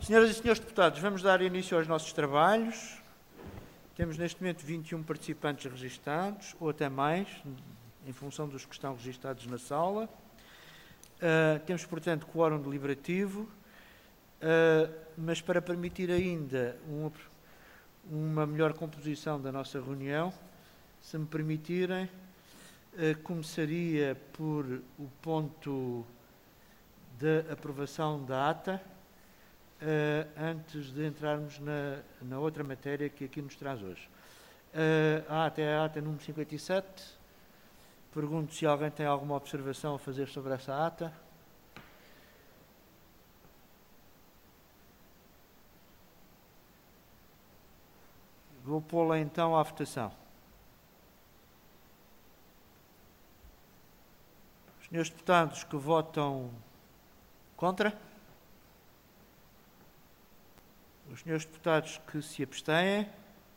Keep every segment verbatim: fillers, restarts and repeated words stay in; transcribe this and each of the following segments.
Senhoras e senhores deputados, vamos dar início aos nossos trabalhos. Temos neste momento vinte e um participantes registados, ou até mais, em função dos que estão registados na sala. Uh, temos, portanto, quórum deliberativo, uh, mas para permitir ainda uma, uma melhor composição da nossa reunião, se me permitirem, uh, começaria por o ponto da aprovação da ata, Uh, antes de entrarmos na, na outra matéria que aqui nos traz hoje. Uh, a ata é a ata número cinquenta e sete. Pergunto se alguém tem alguma observação a fazer sobre essa ata. Vou pô-la então à votação. Os senhores deputados que votam contra? Os senhores deputados que se abstêm,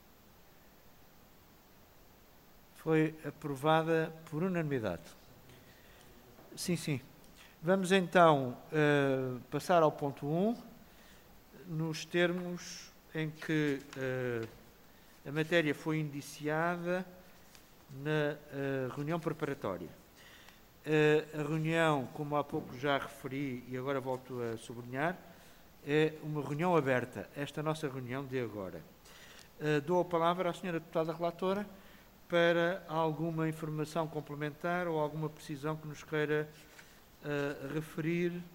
foi aprovada por unanimidade. Sim, sim. Vamos então uh, passar ao ponto um, nos termos em que uh, a matéria foi indiciada na uh, reunião preparatória. Uh, a reunião, como há pouco já referi e agora volto a sublinhar, é uma reunião aberta, esta nossa reunião de agora. Uh, dou a palavra à senhora deputada relatora para alguma informação complementar ou alguma precisão que nos queira uh, referir, uh,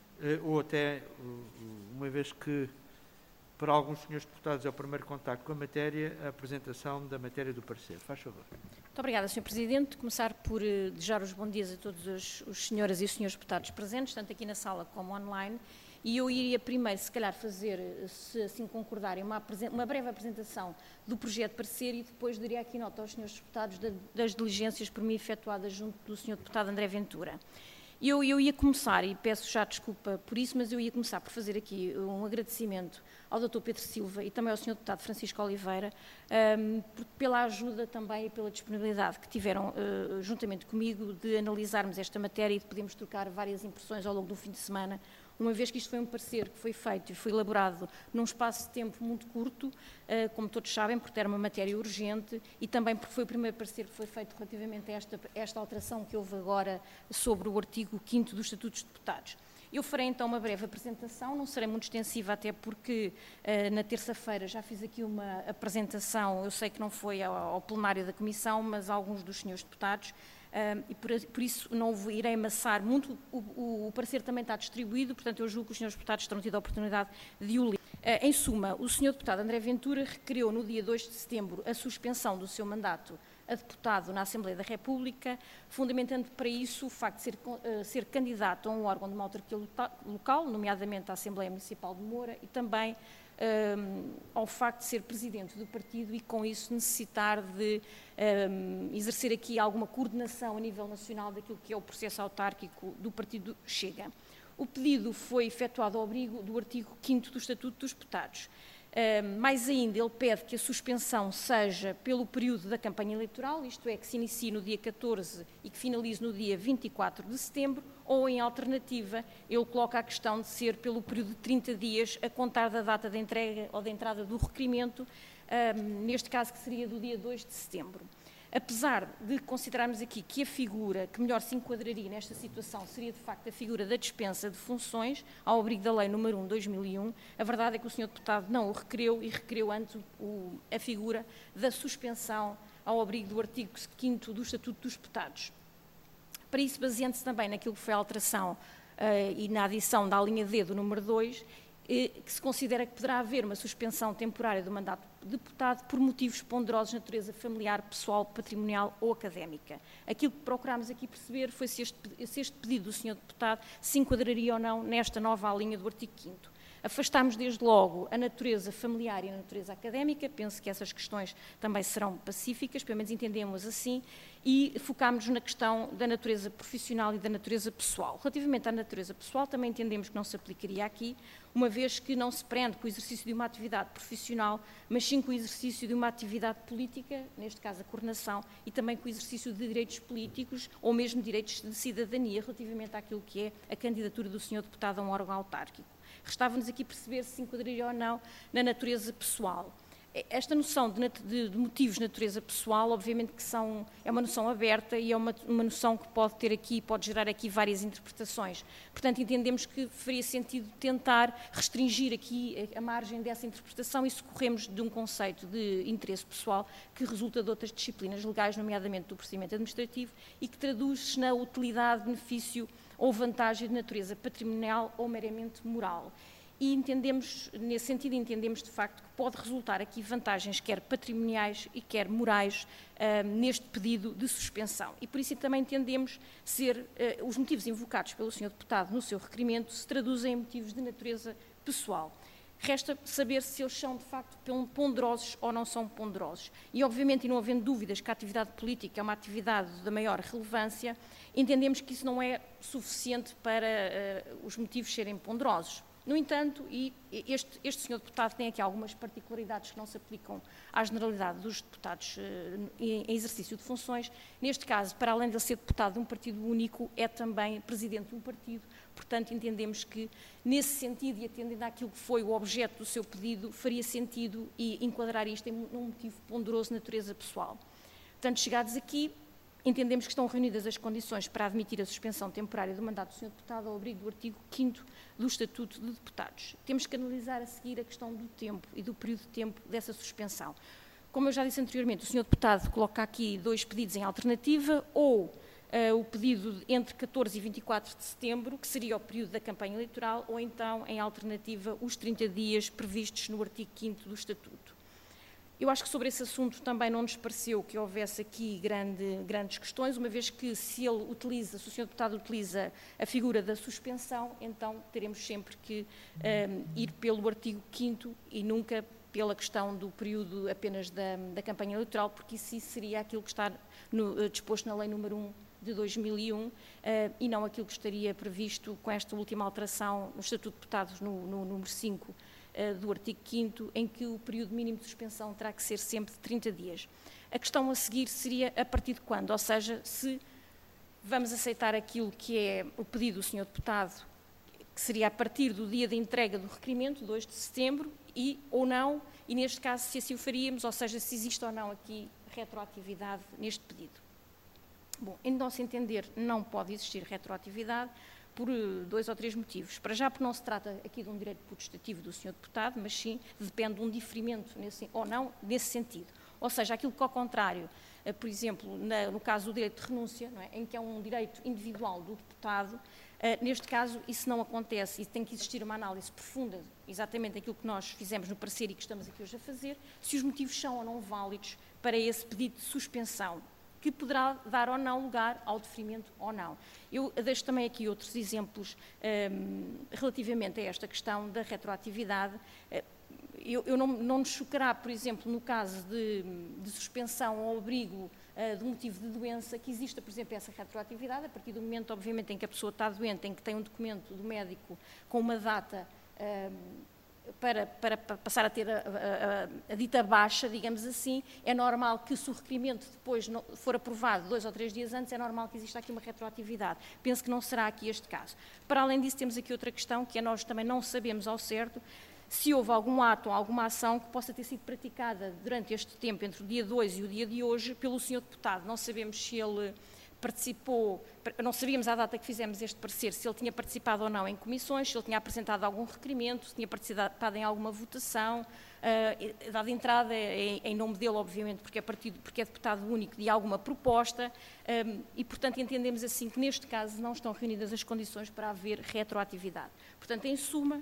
ou até, uh, uma vez que para alguns senhores deputados é o primeiro contacto com a matéria, a apresentação da matéria do parecer. Faz favor. Muito obrigada, senhor Presidente. Começar por uh, desejar os bons dias a todos os, os senhoras e os senhores deputados presentes, tanto aqui na sala como online. E eu iria primeiro, se calhar, fazer, se assim concordarem, uma, uma breve apresentação do projeto de parecer e depois daria aqui nota aos senhores deputados de, das diligências por mim efetuadas junto do senhor deputado André Ventura. Eu, eu ia começar, e peço já desculpa por isso, mas eu ia começar por fazer aqui um agradecimento ao doutor Pedro Silva e também ao senhor deputado Francisco Oliveira, um, pela ajuda também e pela disponibilidade que tiveram uh, juntamente comigo de analisarmos esta matéria e de podermos trocar várias impressões ao longo do fim de semana, uma vez que isto foi um parecer que foi feito e foi elaborado num espaço de tempo muito curto, uh, como todos sabem, porque era uma matéria urgente e também porque foi o primeiro parecer que foi feito relativamente a esta, esta alteração que houve agora sobre o artigo quinto do Estatuto dos Deputados. Eu farei então uma breve apresentação, não serei muito extensiva, até porque uh, na terça-feira já fiz aqui uma apresentação, eu sei que não foi ao, ao plenário da Comissão, mas a alguns dos senhores deputados, uh, e por, por isso não irei amassar muito, o, o, o parecer também está distribuído, portanto eu julgo que os senhores deputados terão tido a oportunidade de o ler. Uh, em suma, o senhor deputado André Ventura requereu no dia dois de setembro a suspensão do seu mandato a deputado na Assembleia da República, fundamentando para isso o facto de ser, uh, ser candidato a um órgão de uma autarquia local, nomeadamente a Assembleia Municipal de Moura, e também um, ao facto de ser presidente do partido e com isso necessitar de um, exercer aqui alguma coordenação a nível nacional daquilo que é o processo autárquico do partido Chega. O pedido foi efetuado ao abrigo do artigo quinto do Estatuto dos Deputados. Uh, mais ainda, ele pede que a suspensão seja pelo período da campanha eleitoral, isto é, que se inicie no dia catorze e que finalize no dia vinte e quatro de setembro, ou, em alternativa, ele coloca a questão de ser pelo período de trinta dias a contar da data de entrega ou de entrada do requerimento, uh, neste caso que seria do dia dois de setembro. Apesar de considerarmos aqui que a figura que melhor se enquadraria nesta situação seria, de facto, a figura da dispensa de funções, ao abrigo da Lei número um de dois mil e um, a verdade é que o senhor deputado não o requereu e requereu antes o, a figura da suspensão ao abrigo do artigo quinto do Estatuto dos Deputados. Para isso, baseando-se também naquilo que foi a alteração uh, e na adição da linha D do número dois, que se considera que poderá haver uma suspensão temporária do mandato de deputado por motivos ponderosos de natureza familiar, pessoal, patrimonial ou académica. Aquilo que procurámos aqui perceber foi se este, se este pedido do senhor deputado se enquadraria ou não nesta nova linha do artigo quinto. Afastámos desde logo a natureza familiar e a natureza académica, penso que essas questões também serão pacíficas, pelo menos entendemos assim, e focámos-nos na questão da natureza profissional e da natureza pessoal. Relativamente à natureza pessoal, também entendemos que não se aplicaria aqui, uma vez que não se prende com o exercício de uma atividade profissional, mas sim com o exercício de uma atividade política, neste caso a coordenação, e também com o exercício de direitos políticos ou mesmo direitos de cidadania relativamente àquilo que é a candidatura do senhor deputado a um órgão autárquico. Restava-nos aqui perceber se se enquadraria ou não na natureza pessoal. Esta noção de, de, de motivos de natureza pessoal, obviamente que são, é uma noção aberta e é uma, uma noção que pode ter aqui, pode gerar aqui várias interpretações. Portanto, entendemos que faria sentido tentar restringir aqui a, a margem dessa interpretação e socorremos de um conceito de interesse pessoal que resulta de outras disciplinas legais, nomeadamente do procedimento administrativo, e que traduz-se na utilidade, benefício ou vantagem de natureza patrimonial ou meramente moral. E entendemos, nesse sentido, entendemos de facto que pode resultar aqui vantagens quer patrimoniais e quer morais uh, neste pedido de suspensão. E por isso também entendemos ser uh, os motivos invocados pelo senhor Deputado no seu requerimento se traduzem em motivos de natureza pessoal. Resta saber se eles são de facto ponderosos ou não são ponderosos. E obviamente, e não havendo dúvidas que a atividade política é uma atividade da maior relevância, entendemos que isso não é suficiente para uh, os motivos serem ponderosos. No entanto, e este, este senhor Deputado tem aqui algumas particularidades que não se aplicam à generalidade dos deputados uh, em, em exercício de funções. Neste caso, para além de ele ser deputado de um partido único, é também presidente de um partido. Portanto, entendemos que, nesse sentido, e atendendo àquilo que foi o objeto do seu pedido, faria sentido e enquadrar isto em um motivo ponderoso de natureza pessoal. Portanto, chegados aqui, entendemos que estão reunidas as condições para admitir a suspensão temporária do mandato do senhor Deputado ao abrigo do artigo quinto do Estatuto de Deputados. Temos que analisar a seguir a questão do tempo e do período de tempo dessa suspensão. Como eu já disse anteriormente, o senhor Deputado coloca aqui dois pedidos em alternativa, ou uh, o pedido entre catorze e vinte e quatro de setembro, que seria o período da campanha eleitoral, ou então, em alternativa, os trinta dias previstos no artigo quinto do Estatuto. Eu acho que sobre esse assunto também não nos pareceu que houvesse aqui grande, grandes questões, uma vez que se ele utiliza, se o senhor Deputado utiliza a figura da suspensão, então teremos sempre que um, ir pelo artigo quinto e nunca pela questão do período apenas da, da campanha eleitoral, porque isso seria aquilo que está no, disposto na Lei número um de dois mil e um uh, e não aquilo que estaria previsto com esta última alteração no Estatuto de Deputados no, no número cinco do artigo quinto, em que o período mínimo de suspensão terá que ser sempre de trinta dias. A questão a seguir seria a partir de quando, ou seja, se vamos aceitar aquilo que é o pedido do senhor Deputado, que seria a partir do dia de entrega do requerimento, dois de setembro, e ou não, e neste caso se assim o faríamos, ou seja, se existe ou não aqui retroatividade neste pedido. Bom, em nosso entender, não pode existir retroatividade, por dois ou três motivos. Para já, porque não se trata aqui de um direito potestativo do senhor Deputado, mas sim depende de um diferimento nesse, ou não nesse sentido. Ou seja, aquilo que ao contrário, por exemplo, na, no caso do direito de renúncia, não é, em que é um direito individual do deputado, neste caso isso não acontece e tem que existir uma análise profunda, exatamente aquilo que nós fizemos no parecer e que estamos aqui hoje a fazer, se os motivos são ou não válidos para esse pedido de suspensão, que poderá dar ou não lugar ao deferimento ou não. Eu deixo também aqui outros exemplos um, relativamente a esta questão da retroatividade. Eu, eu não, não nos chocará, por exemplo, no caso de, de suspensão ao abrigo uh, de motivo de doença, que exista, por exemplo, essa retroatividade, a partir do momento, obviamente, em que a pessoa está doente, em que tem um documento do médico com uma data um, Para, para, para passar a ter a, a, a, a dita baixa, digamos assim, é normal que, se o requerimento depois não, for aprovado dois ou três dias antes, é normal que exista aqui uma retroatividade. Penso que não será aqui este caso. Para além disso, temos aqui outra questão, que é nós também não sabemos ao certo se houve algum ato ou alguma ação que possa ter sido praticada durante este tempo, entre o dia dois e o dia de hoje, pelo senhor Deputado. Não sabemos se ele participou, não sabíamos à data que fizemos este parecer se ele tinha participado ou não em comissões, se ele tinha apresentado algum requerimento, se tinha participado em alguma votação, uh, dado entrada em, em nome dele, obviamente, porque é, partido, porque é deputado único, de alguma proposta, um, e, portanto, entendemos assim que, neste caso, não estão reunidas as condições para haver retroatividade. Portanto, em suma,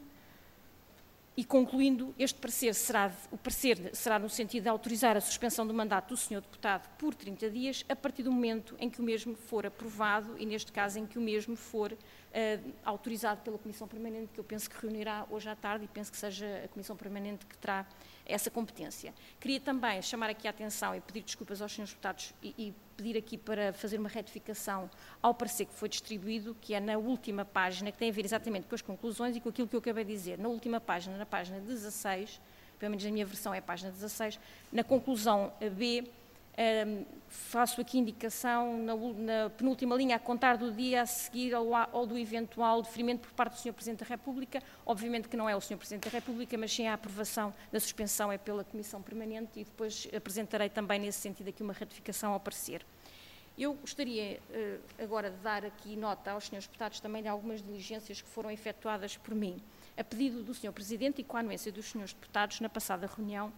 e concluindo, este parecer será, o parecer será no sentido de autorizar a suspensão do mandato do senhor Deputado por trinta dias, a partir do momento em que o mesmo for aprovado e, neste caso, em que o mesmo for uh, autorizado pela Comissão Permanente, que eu penso que reunirá hoje à tarde e penso que seja a Comissão Permanente que terá essa competência. Queria também chamar aqui a atenção e pedir desculpas aos senhores deputados e, e pedir aqui para fazer uma retificação ao parecer que foi distribuído, que é na última página, que tem a ver exatamente com as conclusões e com aquilo que eu acabei de dizer. Na última página, na página dezasseis, pelo menos na minha versão é a página dezasseis, na conclusão B, Um, faço aqui indicação na, na penúltima linha, a contar do dia a seguir ao, ao do eventual deferimento por parte do senhor Presidente da República. Obviamente que não é o senhor Presidente da República, mas sim a aprovação da suspensão é pela Comissão Permanente e depois apresentarei também nesse sentido aqui uma ratificação ao parecer. Eu gostaria uh, agora de dar aqui nota aos senhores deputados também de algumas diligências que foram efetuadas por mim, a pedido do senhor Presidente e com a anuência dos senhores deputados na passada reunião.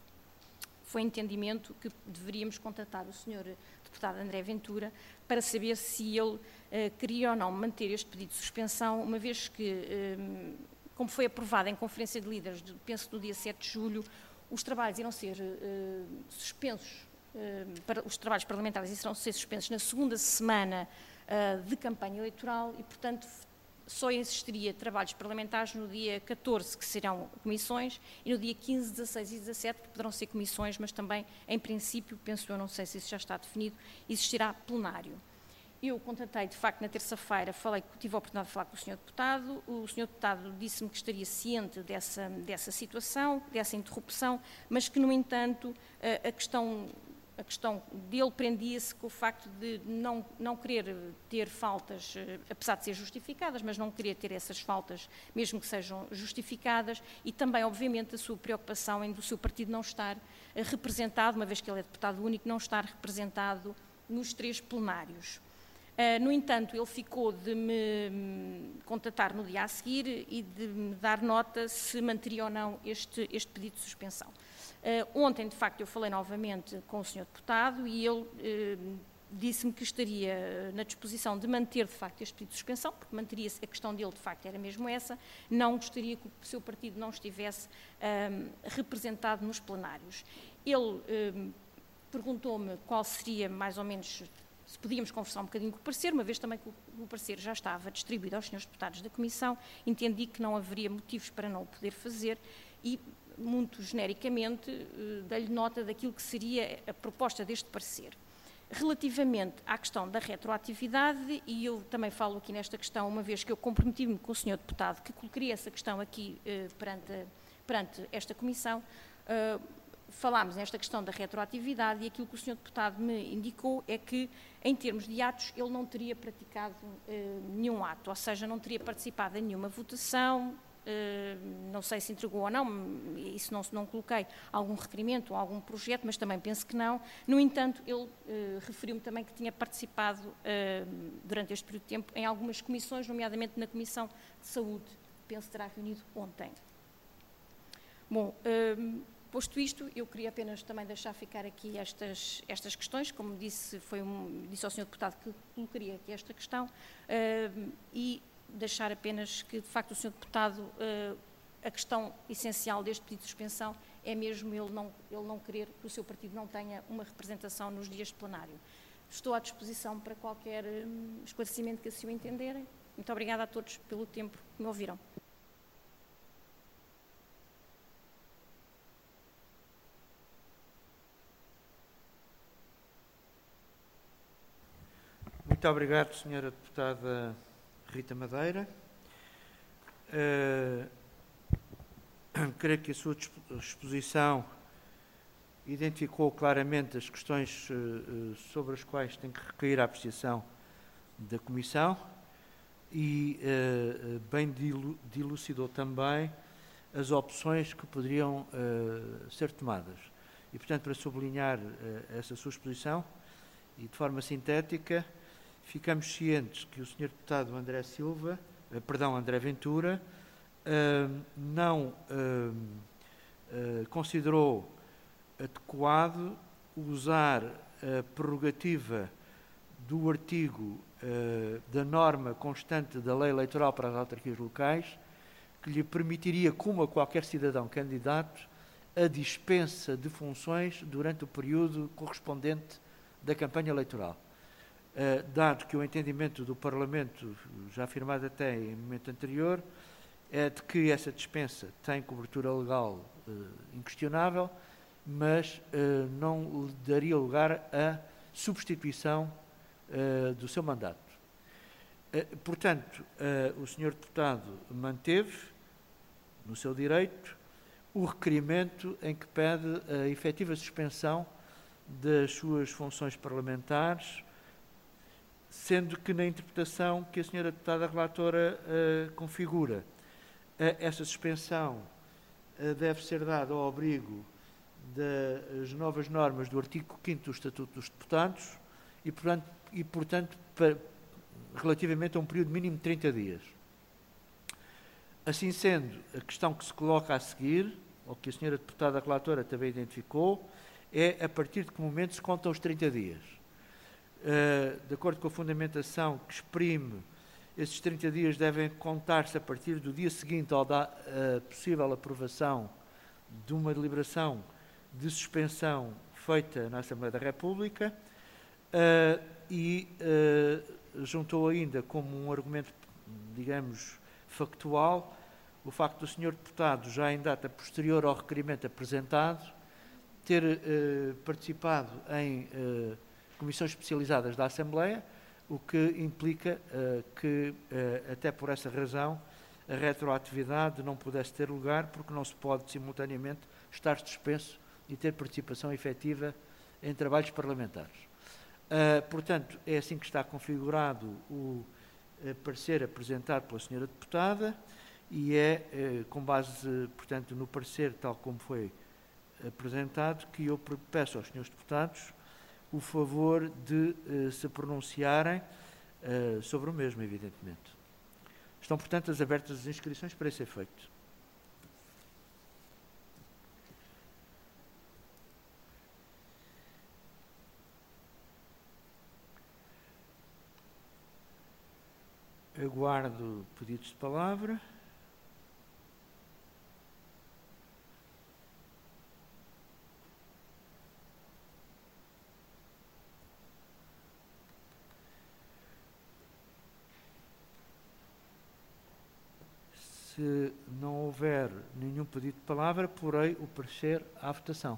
Foi entendimento que deveríamos contatar o senhor deputado André Ventura para saber se ele uh, queria ou não manter este pedido de suspensão, uma vez que, um, como foi aprovado em Conferência de Líderes, de, penso no dia sete de julho, os trabalhos irão ser uh, suspensos, uh, para, os trabalhos parlamentares irão ser suspensos na segunda semana uh, de campanha eleitoral e, portanto, só existiria trabalhos parlamentares no dia catorze, que serão comissões, e no dia quinze, dezasseis e dezassete, que poderão ser comissões, mas também, em princípio, penso eu, não sei se isso já está definido, existirá plenário. Eu contatei, de facto, na terça-feira, falei, tive a oportunidade de falar com o senhor deputado, o senhor deputado disse-me que estaria ciente dessa, dessa situação, dessa interrupção, mas que, no entanto, a, a questão... A questão dele prendia-se com o facto de não, não querer ter faltas, apesar de ser justificadas, mas não querer ter essas faltas, mesmo que sejam justificadas, e também, obviamente, a sua preocupação em do seu partido não estar representado, uma vez que ele é deputado único, não estar representado nos três plenários. Uh, no entanto, ele ficou de me contatar no dia a seguir e de me dar nota se manteria ou não este, este pedido de suspensão. Uh, ontem, de facto, eu falei novamente com o senhor deputado e ele uh, disse-me que estaria na disposição de manter, de facto, este pedido de suspensão, porque manteria-se, a questão dele, de facto, era mesmo essa, não gostaria que o seu partido não estivesse uh, representado nos plenários. Ele uh, perguntou-me qual seria, mais ou menos, se podíamos conversar um bocadinho com o parecer, uma vez também que o parecer já estava distribuído aos senhores deputados da Comissão, entendi que não haveria motivos para não o poder fazer e, muito genericamente, dei-lhe nota daquilo que seria a proposta deste parecer. Relativamente à questão da retroatividade, e eu também falo aqui nesta questão, uma vez que eu comprometi-me com o senhor deputado que colocaria essa questão aqui eh, perante, perante esta Comissão, eh, falámos nesta questão da retroatividade e aquilo que o senhor deputado me indicou é que, em termos de atos, ele não teria praticado eh, nenhum ato, ou seja, não teria participado em nenhuma votação. Uh, não sei se entregou ou não, isso não, não coloquei algum requerimento ou algum projeto, mas também penso que não. No entanto, ele uh, referiu-me também que tinha participado uh, durante este período de tempo em algumas comissões, nomeadamente na Comissão de Saúde, penso que terá reunido ontem. Bom, uh, posto isto, eu queria apenas também deixar ficar aqui estas, estas questões, como disse, foi um, disse ao senhor deputado que colocaria aqui esta questão, uh, e deixar apenas que, de facto, o senhor deputado, a questão essencial deste pedido de suspensão é mesmo ele não, ele não querer que o seu partido não tenha uma representação nos dias de plenário. Estou à disposição para qualquer esclarecimento que assim o entenderem. Muito obrigada a todos pelo tempo que me ouviram. Muito obrigado, senhora deputada Rita Madeira. Uh, creio que a sua exposição identificou claramente as questões uh, sobre as quais tem que recair a apreciação da Comissão e uh, bem dilucidou também as opções que poderiam uh, ser tomadas. E, portanto, para sublinhar uh, essa sua exposição e de forma sintética, ficamos cientes que o senhor deputado André Silva, eh, perdão, André Ventura, eh, não eh, eh, considerou adequado usar a prerrogativa do artigo eh, da norma constante da lei eleitoral para as autarquias locais, que lhe permitiria, como a qualquer cidadão candidato, a dispensa de funções durante o período correspondente da campanha eleitoral. Uh, dado que o entendimento do Parlamento, já afirmado até em momento anterior, é de que essa dispensa tem cobertura legal uh, inquestionável, mas uh, não daria lugar à substituição uh, do seu mandato. Uh, portanto, uh, o senhor deputado manteve, no seu direito, o requerimento em que pede a efetiva suspensão das suas funções parlamentares, sendo que na interpretação que a senhora deputada relatora uh, configura, uh, essa suspensão uh, deve ser dada ao abrigo das novas normas do artigo quinto do Estatuto dos Deputados e, portanto, e, portanto para, relativamente a um período mínimo de trinta dias. Assim sendo, a questão que se coloca a seguir, ou que a senhora deputada relatora também identificou, é a partir de que momento se contam os trinta dias. Uh, de acordo com a fundamentação que exprime, esses trinta dias devem contar-se a partir do dia seguinte ao da uh, possível aprovação de uma deliberação de suspensão feita na Assembleia da República uh, e uh, juntou ainda como um argumento, digamos, factual, o facto do senhor deputado, já em data posterior ao requerimento apresentado, ter uh, participado em uh, comissões especializadas da Assembleia, o que implica uh, que, uh, até por essa razão, a retroatividade não pudesse ter lugar, porque não se pode, simultaneamente, estar suspenso e ter participação efetiva em trabalhos parlamentares. Uh, portanto, é assim que está configurado o uh, parecer apresentado pela senhora deputada e é, uh, com base, portanto, no parecer tal como foi apresentado, que eu peço aos senhores deputados o favor de uh, se pronunciarem uh, sobre o mesmo, evidentemente. Estão, portanto, as abertas as inscrições para esse efeito. Aguardo pedidos de palavra. Se não houver nenhum pedido de palavra, porei o parecer à votação.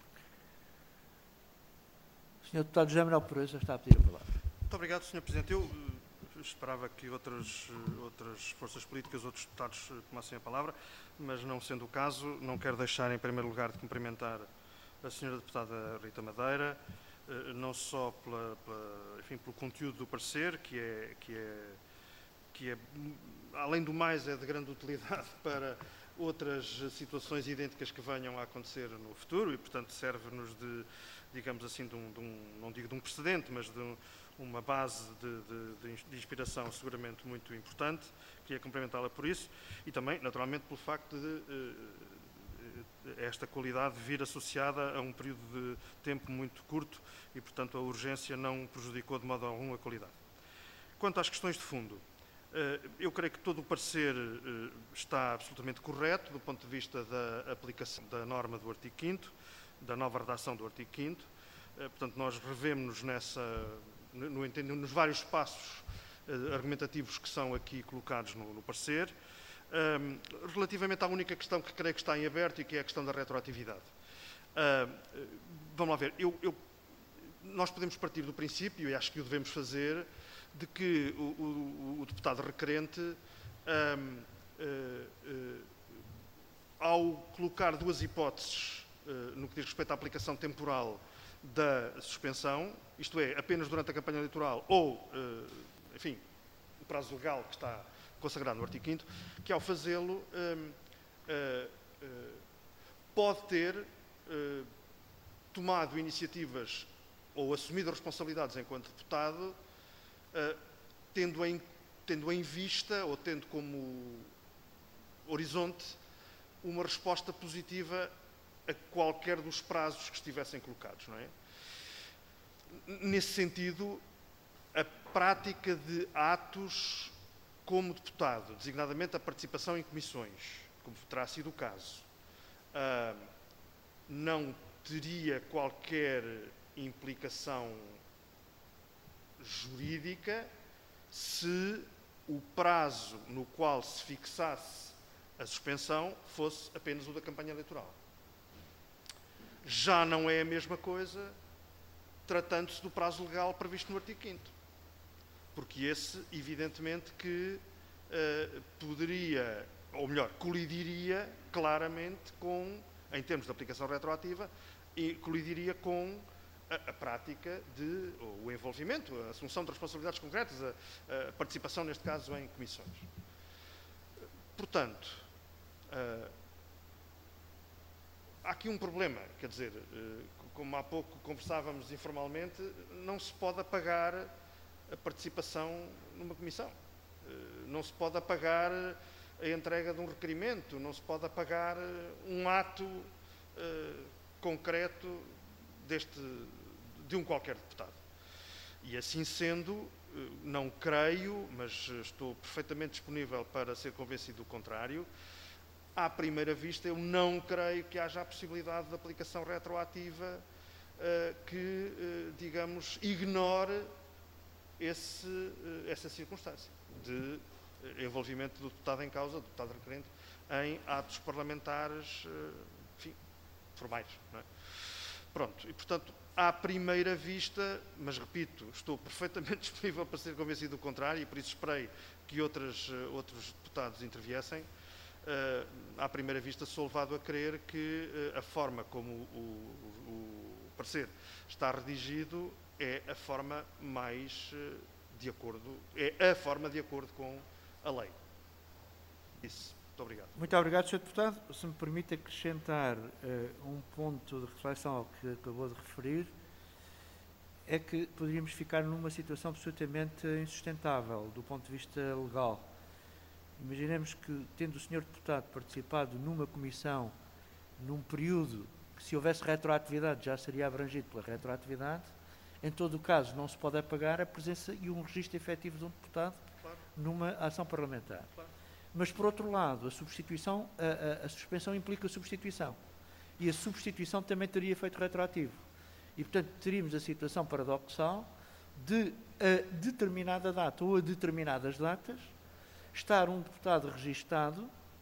O senhor deputado José Manuel Proença está a pedir a palavra. Muito obrigado, senhor Presidente. Eu uh, esperava que outras, uh, outras forças políticas, outros deputados uh, tomassem a palavra, mas não sendo o caso, não quero deixar em primeiro lugar de cumprimentar a senhora deputada Rita Madeira, uh, não só pela, pela, enfim, pelo conteúdo do parecer, que é, que é, que é além do mais, é de grande utilidade para outras situações idênticas que venham a acontecer no futuro e, portanto, serve-nos de, digamos assim, de um, de um, não digo de um precedente, mas de um, uma base de, de, de inspiração seguramente muito importante. Queria cumprimentá-la por isso e também, naturalmente, pelo facto de uh, esta qualidade vir associada a um período de tempo muito curto e, portanto, a urgência não prejudicou de modo algum a qualidade. Quanto às questões de fundo, eu creio que todo o parecer está absolutamente correto do ponto de vista da aplicação da norma do artigo quinto, da nova redação do artigo quinto. Portanto, nós revemos-nos nessa, no, no, nos vários passos argumentativos que são aqui colocados no, no parecer. Relativamente à única questão que creio que está em aberto e que é a questão da retroatividade. Vamos lá ver. Eu, eu, nós podemos partir do princípio, e acho que o devemos fazer, de que o, o, o deputado requerente, um, uh, uh, ao colocar duas hipóteses uh, no que diz respeito à aplicação temporal da suspensão, isto é, apenas durante a campanha eleitoral ou, uh, enfim, o prazo legal que está consagrado no artigo quinto, que ao fazê-lo um, uh, uh, pode ter uh, tomado iniciativas ou assumido responsabilidades enquanto deputado, Uh, tendo, em, tendo em vista ou tendo como horizonte uma resposta positiva a qualquer dos prazos que estivessem colocados, não é? Nesse sentido, a prática de atos como deputado, designadamente a participação em comissões, como terá sido o caso, uh, não teria qualquer implicação jurídica se o prazo no qual se fixasse a suspensão fosse apenas o da campanha eleitoral. Já não é a mesma coisa tratando-se do prazo legal previsto no artigo quinto, porque esse, evidentemente, que uh, poderia, ou melhor, colidiria claramente com, em termos de aplicação retroativa, e colidiria com a, a prática de, o envolvimento, a assunção de responsabilidades concretas, a, a participação, neste caso, em comissões. Portanto, uh, há aqui um problema, quer dizer, uh, como há pouco conversávamos informalmente, não se pode apagar a participação numa comissão. Uh, não se pode apagar a entrega de um requerimento, não se pode apagar um ato uh, concreto deste, de um qualquer deputado. E assim sendo, não creio, mas estou perfeitamente disponível para ser convencido do contrário, à primeira vista eu não creio que haja a possibilidade de aplicação retroativa uh, que, uh, digamos, ignore esse, uh, essa circunstância de envolvimento do deputado em causa, do deputado requerente, em atos parlamentares, enfim, formais. Não é? Pronto, e portanto, à primeira vista, mas repito, estou perfeitamente disponível para ser convencido do contrário e por isso esperei que outras, outros deputados interviessem. À primeira vista sou levado a crer que a forma como o, o, o parecer está redigido é a forma mais de acordo, é a forma de acordo com a lei. Isso. Muito obrigado. Muito obrigado, senhor Deputado. Se me permite acrescentar uh, um ponto de reflexão ao que acabou de referir, é que poderíamos ficar numa situação absolutamente insustentável do ponto de vista legal. Imaginemos que, tendo o senhor Deputado participado numa comissão, num período que, se houvesse retroatividade, já seria abrangido pela retroatividade, em todo o caso, não se pode apagar a presença e um registro efetivo de um deputado claro. Numa ação parlamentar. Claro. Mas, por outro lado, a substituição, a, a, a suspensão implica a substituição. E a substituição também teria efeito retroativo. E, portanto, teríamos a situação paradoxal de, a determinada data ou a determinadas datas, estar um deputado registado,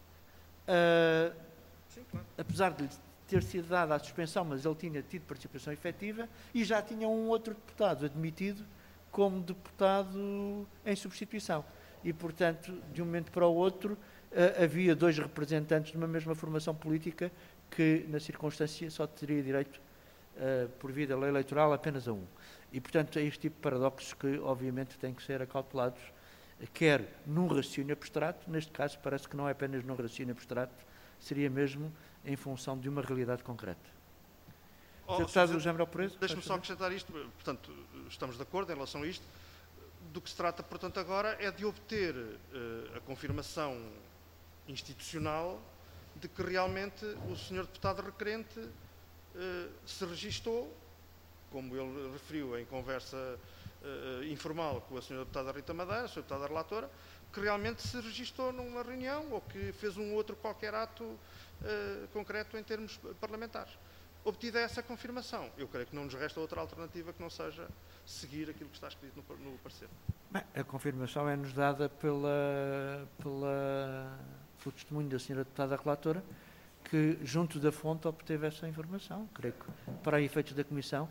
uh, Sim, claro. apesar de ter sido dada a suspensão, mas ele tinha tido participação efetiva, e já tinha um outro deputado admitido como deputado em substituição. E, portanto, de um momento para o outro, uh, havia dois representantes de uma mesma formação política que, na circunstância, só teria direito, uh, por via da lei eleitoral, apenas a um. E, portanto, é este tipo de paradoxos que, obviamente, têm que ser acautelados, quer num raciocínio abstrato, neste caso parece que não é apenas num raciocínio abstrato, seria mesmo em função de uma realidade concreta. Oh, Deputado José Preso, deixe-me só acrescentar isto, portanto, estamos de acordo em relação a isto. Do que se trata, portanto, agora é de obter uh, a confirmação institucional de que realmente o senhor deputado requerente uh, se registou, como ele referiu em conversa uh, informal com a senhora deputada Rita Madeira, a senhora deputada relatora, que realmente se registou numa reunião ou que fez um outro qualquer ato uh, concreto em termos parlamentares. Obtida essa confirmação, eu creio que não nos resta outra alternativa que não seja seguir aquilo que está escrito no, no parecer. Bem, a confirmação é-nos dada pela, pela, pelo testemunho da senhora deputada relatora, que, junto da fonte, obteve essa informação. Creio que, para efeitos da Comissão,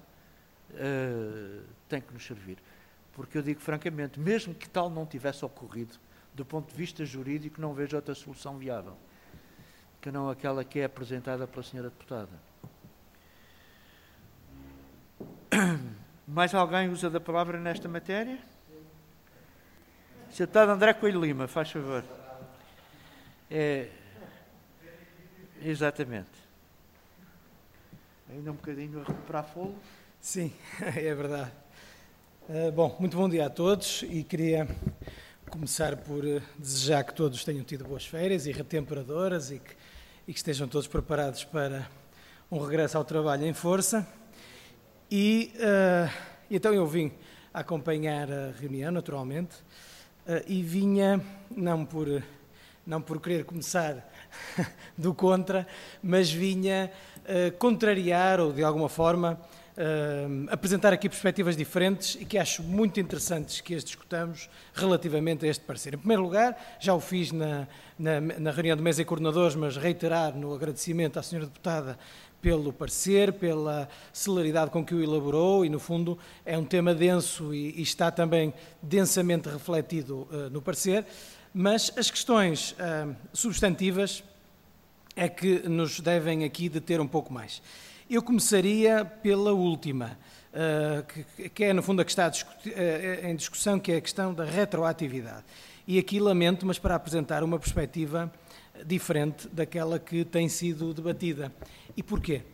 uh, tem que nos servir. Porque eu digo francamente, mesmo que tal não tivesse ocorrido, do ponto de vista jurídico, não vejo outra solução viável, que não aquela que é apresentada pela senhora deputada. Mais alguém usa da palavra nesta matéria? senhor Deputado André Coelho Lima, faz favor. É, exatamente. Ainda um bocadinho a recuperar fogo. Sim, é verdade. Uh, bom, muito bom dia a todos e queria começar por uh, desejar que todos tenham tido boas férias e retemperadoras e que, e que estejam todos preparados para um regresso ao trabalho em força. E uh, então eu vim acompanhar a reunião, naturalmente, uh, e vinha, não por, não por querer começar do contra, mas vinha uh, contrariar ou, de alguma forma, uh, apresentar aqui perspectivas diferentes e que acho muito interessantes que as discutamos relativamente a este parecer. Em primeiro lugar, já o fiz na, na, na reunião de mesa e coordenadores, mas reiterar no agradecimento à senhora deputada pelo parecer, pela celeridade com que o elaborou e, no fundo, é um tema denso e, e está também densamente refletido uh, no parecer, mas as questões uh, substantivas é que nos devem aqui deter um pouco mais. Eu começaria pela última, uh, que, que é, no fundo, a que está discuti- uh, em discussão, que é a questão da retroatividade. E aqui lamento, mas para apresentar uma perspectiva diferente daquela que tem sido debatida. E porquê?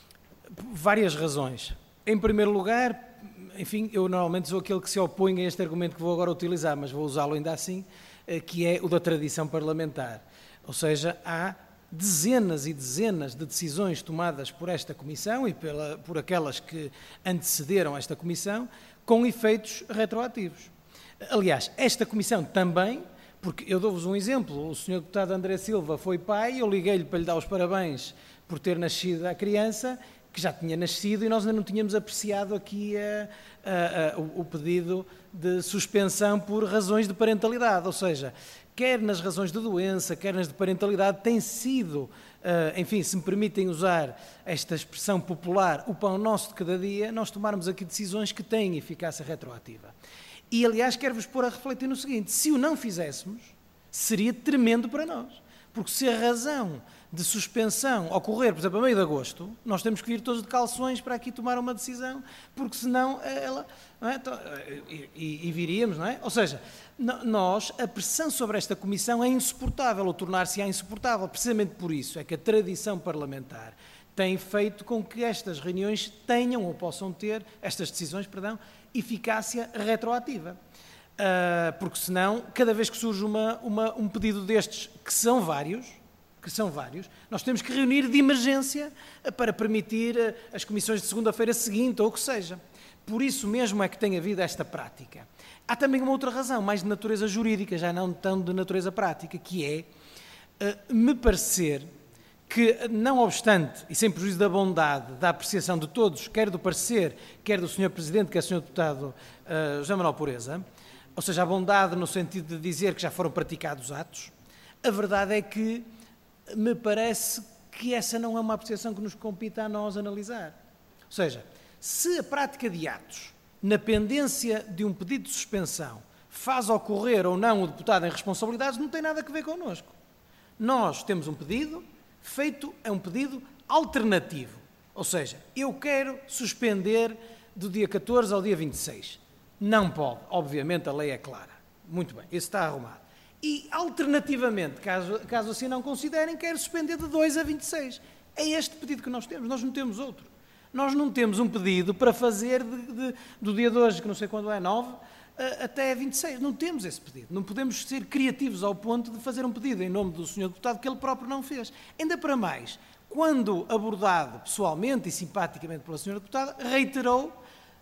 Por várias razões. Em primeiro lugar, enfim, eu normalmente sou aquele que se opõe a este argumento que vou agora utilizar, mas vou usá-lo ainda assim, que é o da tradição parlamentar. Ou seja, há dezenas e dezenas de decisões tomadas por esta Comissão e pela, por aquelas que antecederam esta Comissão, com efeitos retroativos. Aliás, esta Comissão também, porque eu dou-vos um exemplo, o senhor deputado André Silva foi pai, eu liguei-lhe para lhe dar os parabéns por ter nascido a criança, que já tinha nascido, e nós ainda não tínhamos apreciado aqui a, a, a, o, o pedido de suspensão por razões de parentalidade, ou seja, quer nas razões de doença, quer nas de parentalidade, tem sido, uh, enfim, se me permitem usar esta expressão popular, o pão nosso de cada dia, nós tomarmos aqui decisões que têm eficácia retroativa. E, aliás, quero-vos pôr a refletir no seguinte, se o não fizéssemos, seria tremendo para nós, porque se a razão de suspensão ocorrer, por exemplo, a meio de agosto, nós temos que vir todos de calções para aqui tomar uma decisão, porque senão ela... Não é? e, e, e viríamos, não é? Ou seja, nós, a pressão sobre esta Comissão é insuportável, ou tornar-se-á insuportável. Precisamente por isso é que a tradição parlamentar tem feito com que estas reuniões tenham, ou possam ter, estas decisões, perdão, eficácia retroativa. Uh, porque senão, cada vez que surge uma, uma, um pedido destes, que são vários, que são vários, nós temos que reunir de emergência para permitir as comissões de segunda-feira seguinte, ou o que seja. Por isso mesmo é que tem havido esta prática. Há também uma outra razão, mais de natureza jurídica, já não tão de natureza prática, que é, uh, me parecer que, não obstante, e sem prejuízo da bondade, da apreciação de todos, quer do parecer, quer do senhor Presidente, quer do senhor Deputado uh, José Manuel Pureza, ou seja, a bondade no sentido de dizer que já foram praticados atos, a verdade é que me parece que essa não é uma apreciação que nos compita a nós analisar. Ou seja, se a prática de atos, na pendência de um pedido de suspensão, faz ocorrer ou não o deputado em responsabilidades, não tem nada a ver connosco. Nós temos um pedido, feito é um pedido alternativo. Ou seja, eu quero suspender do dia catorze ao dia vinte e seis. Não pode. Obviamente a lei é clara. Muito bem, isso está arrumado. E, alternativamente, caso, caso assim não considerem, quero suspender de dois a vinte e seis. É este pedido que nós temos, nós não temos outro. Nós não temos um pedido para fazer de, de, do dia de hoje, que não sei quando é, nove, até vinte e seis. Não temos esse pedido. Não podemos ser criativos ao ponto de fazer um pedido em nome do senhor deputado que ele próprio não fez. Ainda para mais, quando abordado pessoalmente e simpaticamente pela senhora deputada, reiterou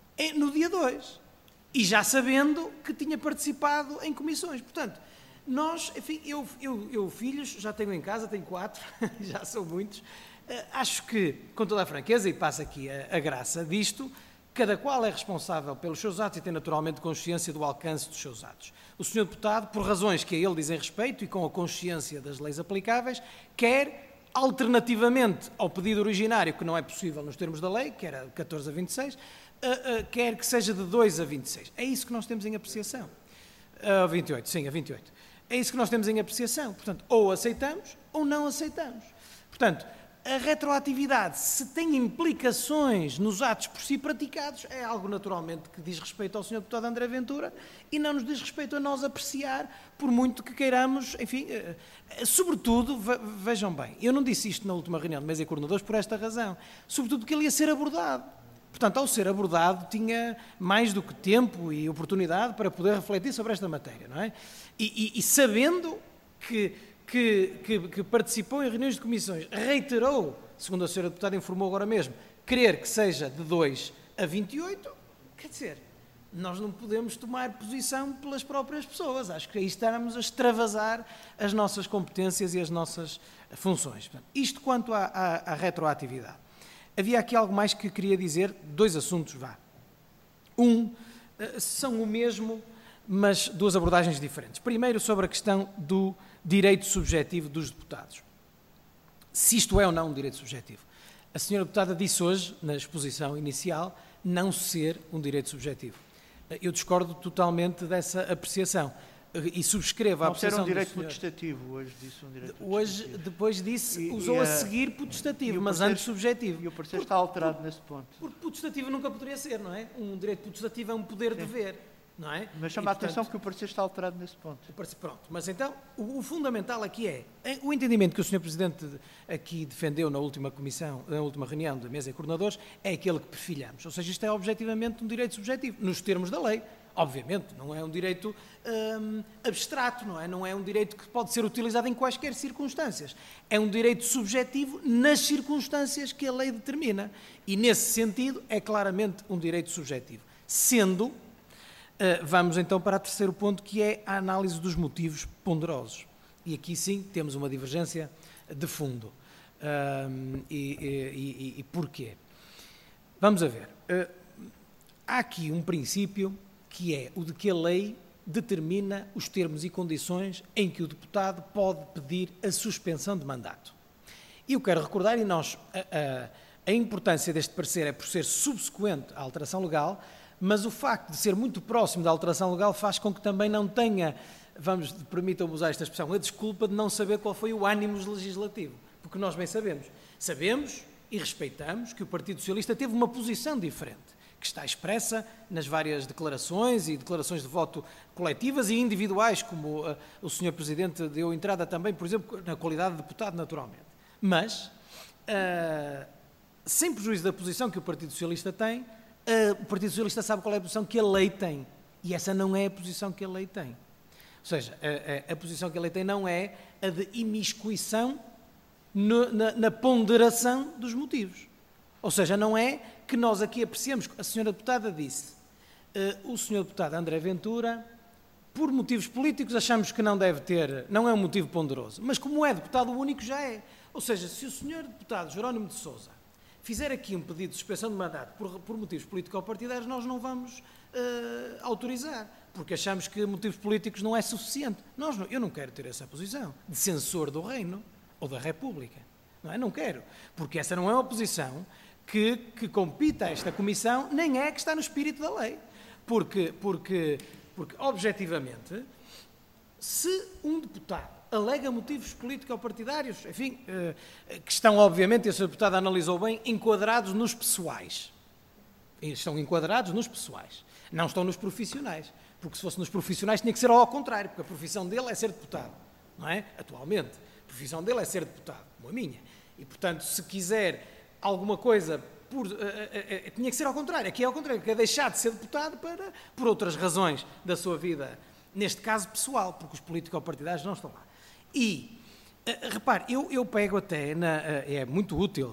no dia dois. E já sabendo que tinha participado em comissões. Portanto, nós, enfim, eu, eu, eu filhos, já tenho em casa, tenho quatro, já são muitos, uh, acho que, com toda a franqueza, e passa aqui a, a graça disto, cada qual é responsável pelos seus atos e tem naturalmente consciência do alcance dos seus atos. O senhor deputado, por razões que a ele dizem respeito e com a consciência das leis aplicáveis, quer, alternativamente ao pedido originário, que não é possível nos termos da lei, que era catorze a vinte e seis, uh, uh, quer que seja de dois a vinte e seis. É isso que nós temos em apreciação. A uh, vinte e oito, sim, a vinte e oito. É isso que nós temos em apreciação. Portanto, ou aceitamos ou não aceitamos. Portanto, a retroatividade, se tem implicações nos atos por si praticados, é algo naturalmente que diz respeito ao senhor deputado André Ventura e não nos diz respeito a nós apreciar, por muito que queiramos, enfim, sobretudo, vejam bem, eu não disse isto na última reunião de mesa e coordenadores por esta razão, sobretudo porque ele ia ser abordado. Portanto, ao ser abordado, tinha mais do que tempo e oportunidade para poder refletir sobre esta matéria, não é? E, e, e sabendo que, que, que, que participou em reuniões de comissões, reiterou, segundo a senhora deputada informou agora mesmo, querer que seja de dois a vinte e oito, quer dizer, nós não podemos tomar posição pelas próprias pessoas. Acho que aí estamos a extravasar as nossas competências e as nossas funções. Portanto, isto quanto à, à, à retroatividade. Havia aqui algo mais que queria dizer, dois assuntos, vá. Um, são o mesmo, mas duas abordagens diferentes. Primeiro, sobre a questão do direito subjetivo dos deputados. Se isto é ou não um direito subjetivo. A senhora deputada disse hoje, na exposição inicial, não ser um direito subjetivo. Eu discordo totalmente dessa apreciação. e subscrevo a posição Não era um direito senhor, potestativo, hoje disse um direito hoje, potestativo. Depois disse, E- usou e a a- seguir potestativo, mas parecer- antes subjetivo. E o parecer está alterado nesse ponto. Porque potestativo nunca poderia ser, não é? Um direito potestativo é um poder-dever, não é? Mas E, chama a portanto, atenção que o parecer está alterado nesse ponto. o parecer- Pronto, mas então o, o fundamental aqui é em- o entendimento que o senhor Presidente aqui defendeu na última comissão, na última reunião da mesa de coordenadores, é aquele que perfilhamos. Ou seja, isto é objetivamente um direito subjetivo, nos termos da lei. Obviamente, não é um direito hum, abstrato, não é? Não é um direito que pode ser utilizado em quaisquer circunstâncias. É um direito subjetivo nas circunstâncias que a lei determina. E, nesse sentido, é claramente um direito subjetivo. Sendo, uh, vamos então para o terceiro ponto, que é a análise dos motivos ponderosos. E aqui sim temos uma divergência de fundo. Um, e, e, e, e porquê? Vamos a ver. Uh, há aqui um princípio que é o de que a lei determina os termos e condições em que o deputado pode pedir a suspensão de mandato. E eu quero recordar, e nós, a, a, a importância deste parecer é por ser subsequente à alteração legal, mas o facto de ser muito próximo da alteração legal faz com que também não tenha, vamos, permitam-me usar esta expressão, a desculpa de não saber qual foi o ânimo legislativo, porque nós bem sabemos. Sabemos e respeitamos que o Partido Socialista teve uma posição diferente, que está expressa nas várias declarações e declarações de voto coletivas e individuais, como uh, o senhor Presidente deu entrada também, por exemplo, na qualidade de deputado, naturalmente. Mas, uh, sem prejuízo da posição que o Partido Socialista tem, uh, o Partido Socialista sabe qual é a posição que a lei tem. E essa não é a posição que a lei tem. Ou seja, a, a, a posição que a lei tem não é a de imiscuição no, na, na ponderação dos motivos. Ou seja, não é que nós aqui apreciamos. A senhora deputada disse, uh, o senhor deputado André Ventura, por motivos políticos achamos que não deve ter, não é um motivo ponderoso, mas como é deputado único já é. Ou seja, se o senhor deputado Jerónimo de Sousa fizer aqui um pedido de suspensão de mandato por, por motivos político-partidários, nós não vamos uh, autorizar, porque achamos que motivos políticos não é suficiente. Nós não, eu não quero ter essa posição de censor do reino ou da República. Não é? Não quero, porque essa não é uma posição que, que compita a esta comissão, nem é que está no espírito da lei. Porque, porque, porque objetivamente, se um deputado alega motivos político-partidários, enfim, eh, que estão, obviamente, e o senhor deputado analisou bem, enquadrados nos pessoais. Estão enquadrados nos pessoais, não estão nos profissionais. Porque se fosse nos profissionais tinha que ser ao contrário, porque a profissão dele é ser deputado, não é? Atualmente, a profissão dele é ser deputado, como a minha. E, portanto, se quiser alguma coisa, por, uh, uh, uh, tinha que ser ao contrário. Aqui é ao contrário, que é deixar de ser deputado para, por outras razões da sua vida, neste caso pessoal, porque os político-partidários não estão lá. E, uh, repare, eu, eu pego até, na, uh, é muito útil,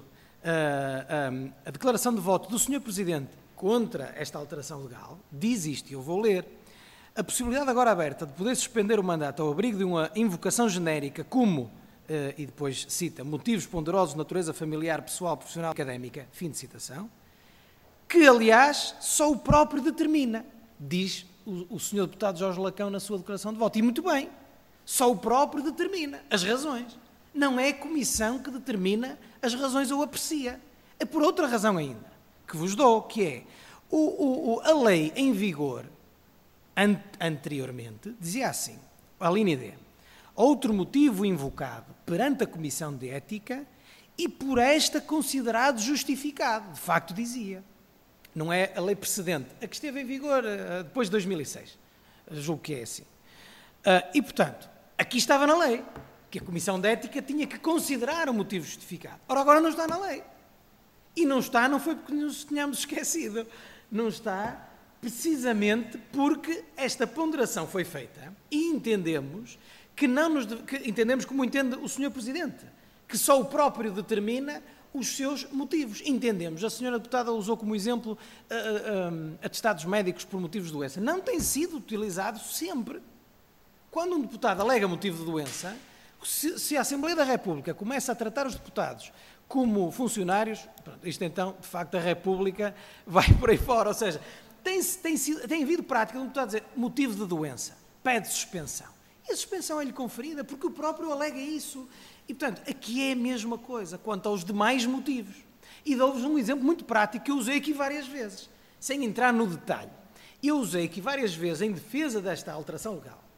uh, um, a declaração de voto do senhor Presidente contra esta alteração legal, diz isto, e eu vou ler. A possibilidade agora aberta de poder suspender o mandato ao abrigo de uma invocação genérica como... Uh, e depois cita, motivos ponderosos de natureza familiar, pessoal, profissional, académica, fim de citação, que, aliás, só o próprio determina, diz o, o senhor deputado Jorge Lacão na sua declaração de voto. E muito bem, só o próprio determina as razões. Não é a comissão que determina as razões ou aprecia. É por outra razão ainda, que vos dou, que é o, o, o, a lei em vigor an, anteriormente dizia assim, a linha D, outro motivo invocado perante a Comissão de Ética e por esta considerado justificado. De facto dizia. Não é a lei precedente, a que esteve em vigor uh, depois de dois mil e seis. Julgo que é assim. Uh, e, portanto, aqui estava na lei, que a Comissão de Ética tinha que considerar o motivo justificado. Ora, agora não está na lei. E não está, não foi porque nos tenhamos esquecido. Não está precisamente porque esta ponderação foi feita e entendemos... que não nos que entendemos como entende o senhor Presidente, que só o próprio determina os seus motivos. Entendemos, a senhora deputada usou como exemplo uh, uh, atestados médicos por motivos de doença. Não tem sido utilizado sempre. Quando um deputado alega motivo de doença, se, se a Assembleia da República começa a tratar os deputados como funcionários, pronto, isto então, de facto, a República vai por aí fora. Ou seja, tem, tem, tem havido prática de um deputado dizer motivo de doença, pede suspensão. E a suspensão é-lhe conferida porque o próprio alega isso. E, portanto, aqui é a mesma coisa quanto aos demais motivos. E dou-vos um exemplo muito prático que eu usei aqui várias vezes, sem entrar no detalhe. Eu usei aqui várias vezes em defesa desta alteração legal,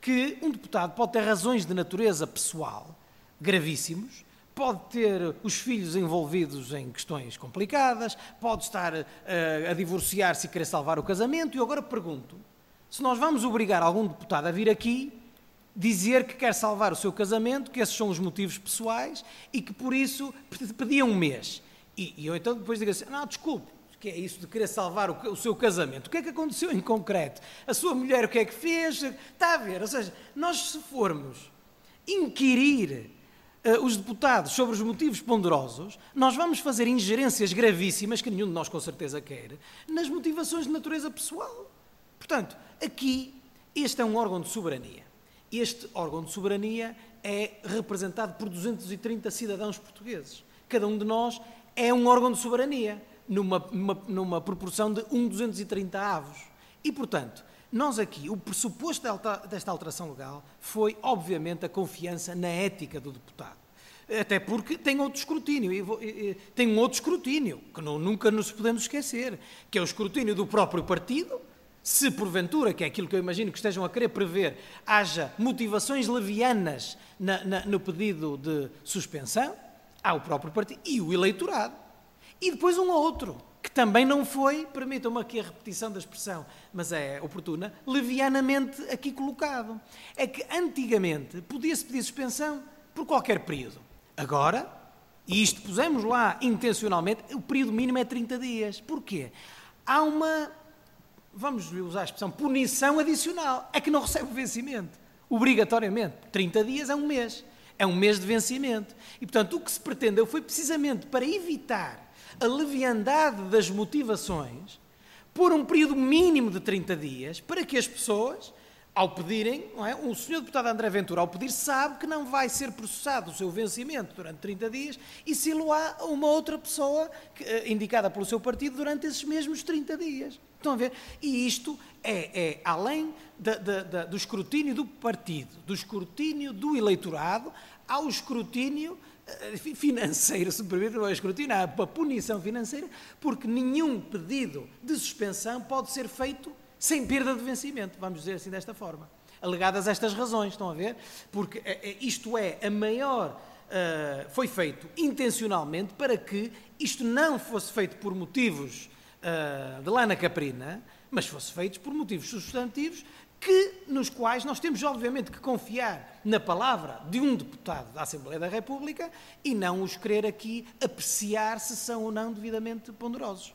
que um deputado pode ter razões de natureza pessoal gravíssimos, pode ter os filhos envolvidos em questões complicadas, pode estar uh, a divorciar-se e querer salvar o casamento. E eu agora pergunto, se nós vamos obrigar algum deputado a vir aqui dizer que quer salvar o seu casamento, que esses são os motivos pessoais e que por isso pedia um mês. E, e eu então depois digo assim, não, desculpe, que é isso de querer salvar o, o seu casamento. O que é que aconteceu em concreto? A sua mulher o que é que fez? Está a ver? Ou seja, nós se formos inquirir uh, os deputados sobre os motivos ponderosos, nós vamos fazer ingerências gravíssimas, que nenhum de nós com certeza quer, nas motivações de natureza pessoal. Portanto, aqui, este é um órgão de soberania. Este órgão de soberania é representado por duzentos e trinta cidadãos portugueses. Cada um de nós é um órgão de soberania, numa, numa, numa proporção de um duzentos e trinta avos. E, portanto, nós aqui, o pressuposto desta alteração legal foi, obviamente, a confiança na ética do deputado. Até porque tem outro escrutínio, e vou, e, tem um outro escrutínio, que não, nunca nos podemos esquecer, que é o escrutínio do próprio partido. Se porventura, que é aquilo que eu imagino que estejam a querer prever, haja motivações levianas na, na, no pedido de suspensão, há o próprio partido e o eleitorado. E depois um outro, que também não foi, permitam-me aqui a repetição da expressão, mas é oportuna, levianamente aqui colocado. É que antigamente podia-se pedir suspensão por qualquer período. Agora, e isto pusemos lá intencionalmente, o período mínimo é trinta dias. Porquê? Há uma... vamos usar a expressão, punição adicional, é que não recebe o vencimento, obrigatoriamente. trinta dias é um mês, é um mês de vencimento. E, portanto, o que se pretendeu foi precisamente para evitar a leviandade das motivações, por um período mínimo de trinta dias, para que as pessoas, ao pedirem, não é? O senhor deputado André Ventura, ao pedir, sabe que não vai ser processado o seu vencimento durante trinta dias e se lo há a uma outra pessoa que, indicada pelo seu partido durante esses mesmos trinta dias. Estão a ver? E isto é, é além da, da, da, do escrutínio do partido, do escrutínio do eleitorado, ao escrutínio financeiro, se me permite, não é escrutínio, há a punição financeira, porque nenhum pedido de suspensão pode ser feito sem perda de vencimento, vamos dizer assim desta forma. Alegadas estas razões, estão a ver? Porque isto é a maior... Uh, foi feito intencionalmente para que isto não fosse feito por motivos uh, de lana caprina, mas fosse feito por motivos substantivos que, nos quais nós temos obviamente que confiar na palavra de um deputado da Assembleia da República e não os querer aqui apreciar se são ou não devidamente ponderosos.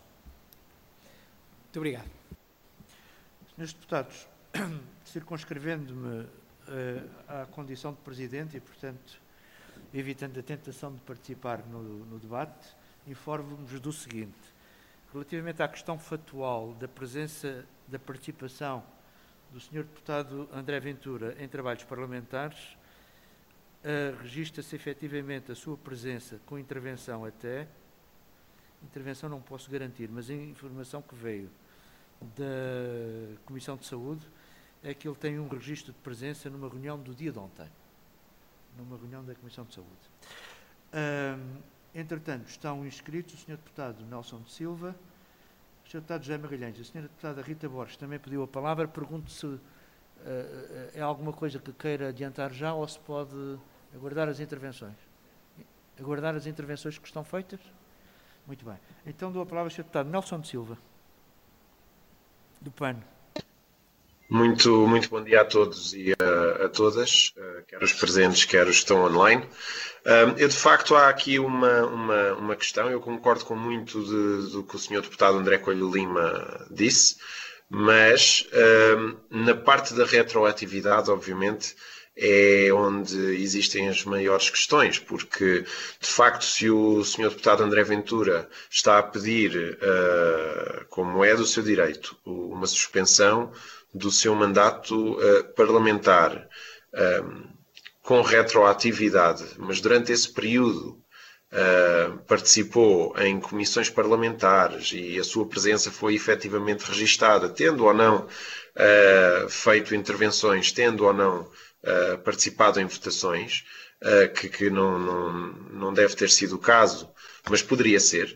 Muito obrigado. Senhores deputados, circunscrevendo-me uh, à condição de Presidente e, portanto, evitando a tentação de participar no, no debate, informo-vos do seguinte. Relativamente à questão factual da presença, da participação do senhor Deputado André Ventura em trabalhos parlamentares, uh, registra-se efetivamente a sua presença com intervenção até, intervenção não posso garantir, mas a informação que veio da Comissão de Saúde é que ele tem um registro de presença numa reunião do dia de ontem. Numa reunião da Comissão de Saúde. Um, entretanto, estão inscritos o senhor Deputado Nelson de Silva, o senhor Deputado José Magalhães, a senhora Deputada Rita Borges também pediu a palavra. Pergunto se uh, é alguma coisa que queira adiantar já ou se pode aguardar as intervenções. Aguardar as intervenções que estão feitas? Muito bem. Então dou a palavra ao senhor Deputado Nelson de Silva, do P A N. Muito, muito bom dia a todos e a, a todas, quer os presentes, quer os que estão online. Eu, de facto, há aqui uma, uma, uma questão, eu concordo com muito de, do que o senhor Deputado André Coelho Lima disse, mas na parte da retroatividade, obviamente, é onde existem as maiores questões, porque, de facto, se o senhor Deputado André Ventura está a pedir, como é do seu direito, uma suspensão do seu mandato uh, parlamentar um, com retroatividade, mas durante esse período uh, participou em comissões parlamentares e a sua presença foi efetivamente registada, tendo ou não uh, feito intervenções, tendo ou não uh, participado em votações, uh, que, que não, não, não deve ter sido o caso, mas poderia ser.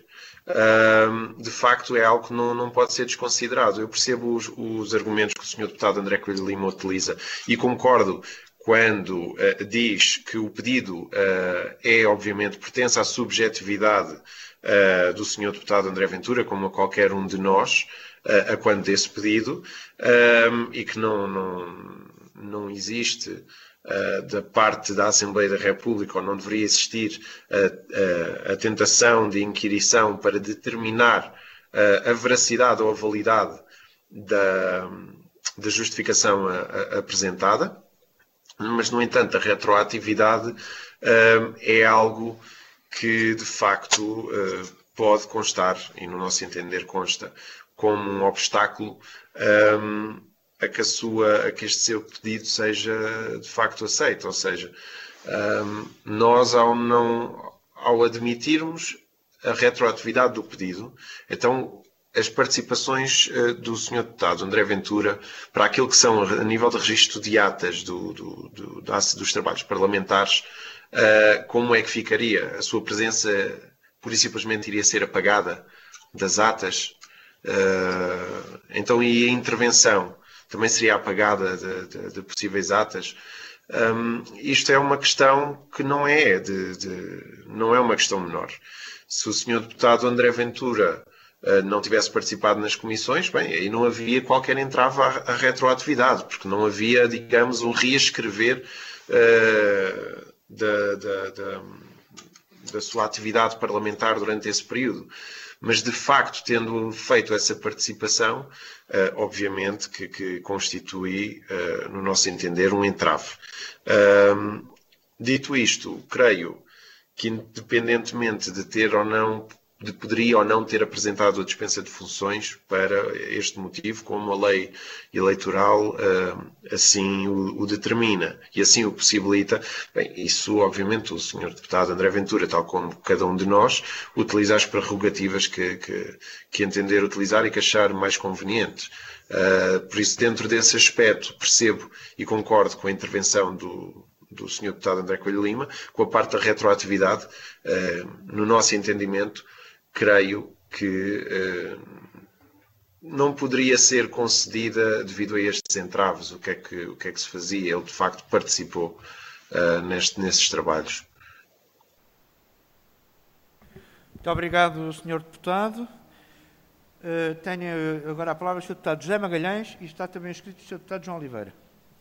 de facto é algo que não, não pode ser desconsiderado. Eu percebo os, os argumentos que o senhor Deputado André Coelho Lima utiliza e concordo quando uh, diz que o pedido uh, é, obviamente, pertence à subjetividade uh, do senhor Deputado André Ventura, como a qualquer um de nós, uh, a quando desse pedido, um, e que não, não, não existe uh, da parte da Assembleia da República, ou não deveria existir a, a, a tentação de inquirição para determinar uh, a veracidade ou a validade da, da justificação a, a, apresentada. Mas, no entanto, a retroatividade uh, é algo que, de facto, uh, pode constar, e no nosso entender consta, como um obstáculo um, a, que a, sua, a que este seu pedido seja, de facto, aceito. Ou seja, um, nós, ao, não, ao admitirmos a retroatividade do pedido, então as participações uh, do senhor Deputado André Ventura para aquilo que são, a nível de registro de atas do, do, do, dos trabalhos parlamentares, uh, como é que ficaria? A sua presença pura e simplesmente iria ser apagada das atas? Uh, então, e a intervenção também seria apagada de, de, de possíveis atas? Um, isto é uma questão que não é, de, de, não é uma questão menor. Se o senhor Deputado André Ventura não tivesse participado nas comissões, bem, aí não havia qualquer entrave à, à retroatividade, porque não havia, digamos, um reescrever uh, da, da, da, da sua atividade parlamentar durante esse período. Mas, de facto, tendo feito essa participação, uh, obviamente que, que constitui, uh, no nosso entender, um entrave. Uh, dito isto, creio que, independentemente de ter ou não de poderia ou não ter apresentado a dispensa de funções para este motivo, como a lei eleitoral uh, assim o, o determina e assim o possibilita. Bem, isso, obviamente, o senhor Deputado André Ventura, tal como cada um de nós, utiliza as prerrogativas que, que, que entender utilizar e que achar mais convenientes. Uh, por isso, dentro desse aspecto, percebo e concordo com a intervenção do do senhor Deputado André Coelho Lima, com a parte da retroatividade, uh, no nosso entendimento, creio que uh, não poderia ser concedida devido a estes entraves. O que é que, o que, é que se fazia? Ele, de facto, participou uh, neste, nesses trabalhos. Muito obrigado, senhor Deputado. Uh, tenho agora a palavra o senhor Deputado José Magalhães e está também escrito o senhor Deputado João Oliveira.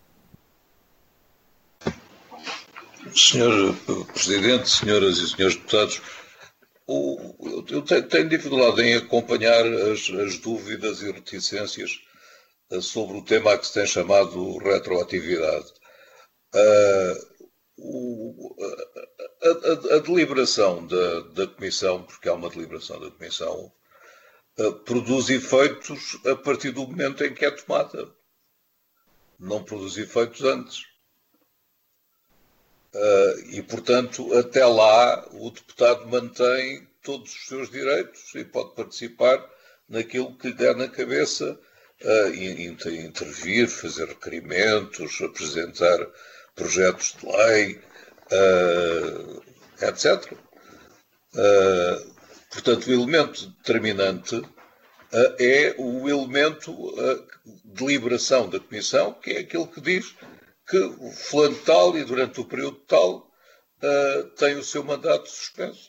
senhor Presidente, senhoras e senhores deputados, o, eu tenho dificuldade em acompanhar as, as dúvidas e reticências sobre o tema a que se tem chamado retroatividade. Uh, o, a, a, a deliberação da, da Comissão, porque há uma deliberação da Comissão, uh, produz efeitos a partir do momento em que é tomada. Não produz efeitos antes. Uh, e, portanto, até lá o deputado mantém todos os seus direitos e pode participar naquilo que lhe der na cabeça, uh, intervir, fazer requerimentos, apresentar projetos de lei, uh, etcétera. Uh, portanto, o elemento determinante uh, é o elemento uh, de deliberação da Comissão, que é aquele que diz que o fulano tal e durante o período tal uh, tem o seu mandato suspenso.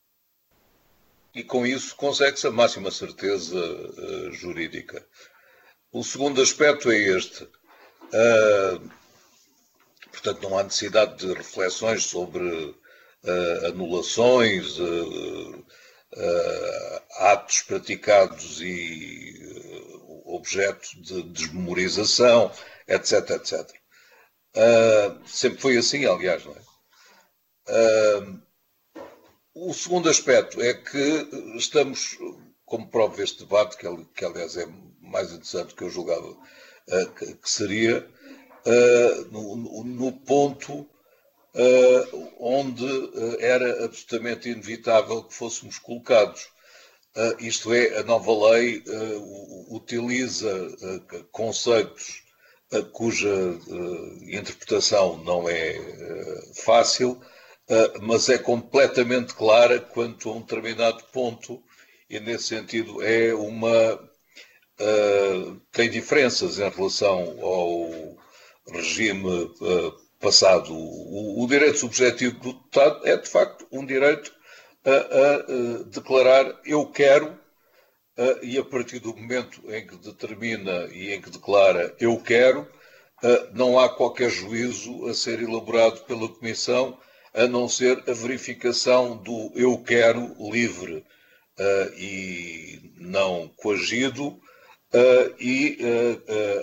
E com isso consegue-se a máxima certeza uh, jurídica. O segundo aspecto é este. Uh, portanto, não há necessidade de reflexões sobre uh, anulações, uh, uh, atos praticados e uh, objeto de desmemorização, etc, etcétera. Uh, sempre foi assim, aliás, não é? Uh, o segundo aspecto é que estamos, como prova este debate, que, que aliás é mais interessante que eu julgava uh, que, que seria, uh, no, no ponto uh, onde uh, era absolutamente inevitável que fôssemos colocados. Uh, isto é, a nova lei uh, utiliza uh, conceitos cuja uh, interpretação não é uh, fácil, uh, mas é completamente clara quanto a um determinado ponto e nesse sentido é uma uh, tem diferenças em relação ao regime uh, passado. O, o direito subjetivo do deputado é de facto um direito a, a, a declarar eu quero, uh, e a partir do momento em que determina e em que declara eu quero, uh, não há qualquer juízo a ser elaborado pela Comissão, a não ser a verificação do eu quero livre uh, e não coagido, uh, e uh,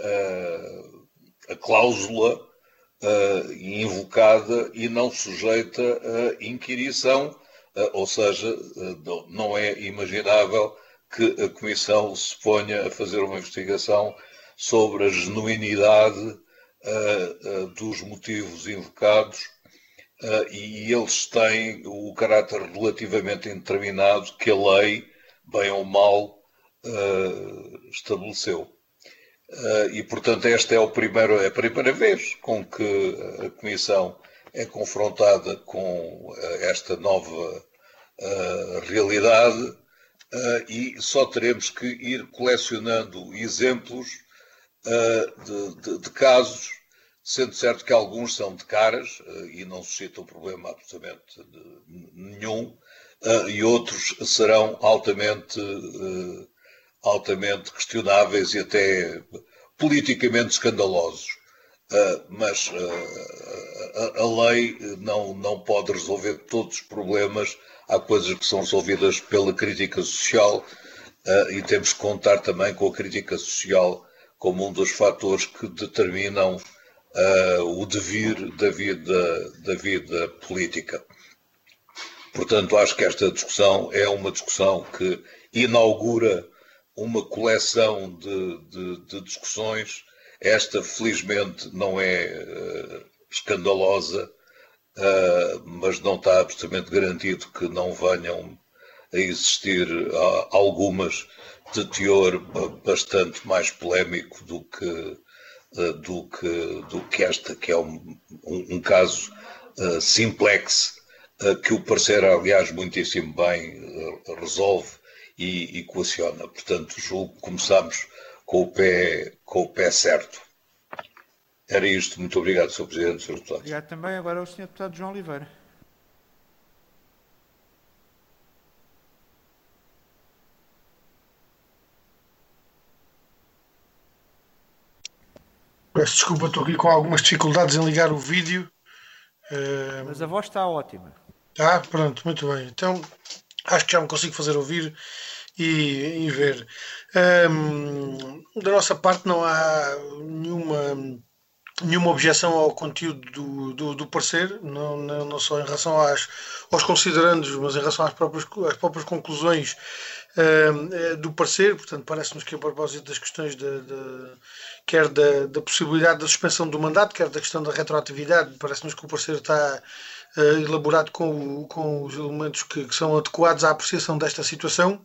uh, uh, a cláusula uh, invocada e não sujeita a inquirição, uh, ou seja, uh, não é imaginável que a Comissão se ponha a fazer uma investigação sobre a genuinidade uh, uh, dos motivos invocados. Uh, e eles têm o caráter relativamente indeterminado que a lei, bem ou mal, uh, estabeleceu. Uh, e, portanto, esta é, o primeiro, é a primeira vez com que a Comissão é confrontada com uh, esta nova uh, realidade, uh, e só teremos que ir colecionando exemplos uh, de, de, de casos, sendo certo que alguns são de caras uh, e não suscitam problema absolutamente nenhum, uh, e outros serão altamente, uh, altamente questionáveis e até politicamente escandalosos. Uh, mas uh, a, a lei não, não pode resolver todos os problemas. Há coisas que são resolvidas pela crítica social, uh, e temos que contar também com a crítica social como um dos fatores que determinam Uh, o devir da vida, da vida política. Portanto, acho que esta discussão é uma discussão que inaugura uma coleção de, de, de discussões. Esta, felizmente, não é uh, escandalosa, uh, mas não está absolutamente garantido que não venham a existir uh, algumas de teor bastante mais polémico do que Do que, do que esta, que é um, um, um caso uh, simplex, uh, que o parecer, aliás, muitíssimo bem uh, resolve e equaciona. Portanto, julgo que começamos com o pé, com o pé certo. Era isto. Muito obrigado, senhor Presidente, senhor Deputado. Obrigado também. Agora o senhor Deputado João Oliveira. Peço desculpa, estou aqui com algumas dificuldades em ligar o vídeo. Mas a voz está ótima. Ah, pronto, muito bem. Então, acho que já me consigo fazer ouvir e, e ver. Um, da nossa parte não há nenhuma, nenhuma objeção ao conteúdo do, do, do parecer, não, não, não só em relação às, aos considerandos, mas em relação às próprias, às próprias conclusões uh, do parecer. Portanto, parece-nos que a propósito das questões de, de quer da, da possibilidade da suspensão do mandato, quer da questão da retroatividade, parece-nos que o parecer está uh, elaborado com, o, com os elementos que, que são adequados à apreciação desta situação.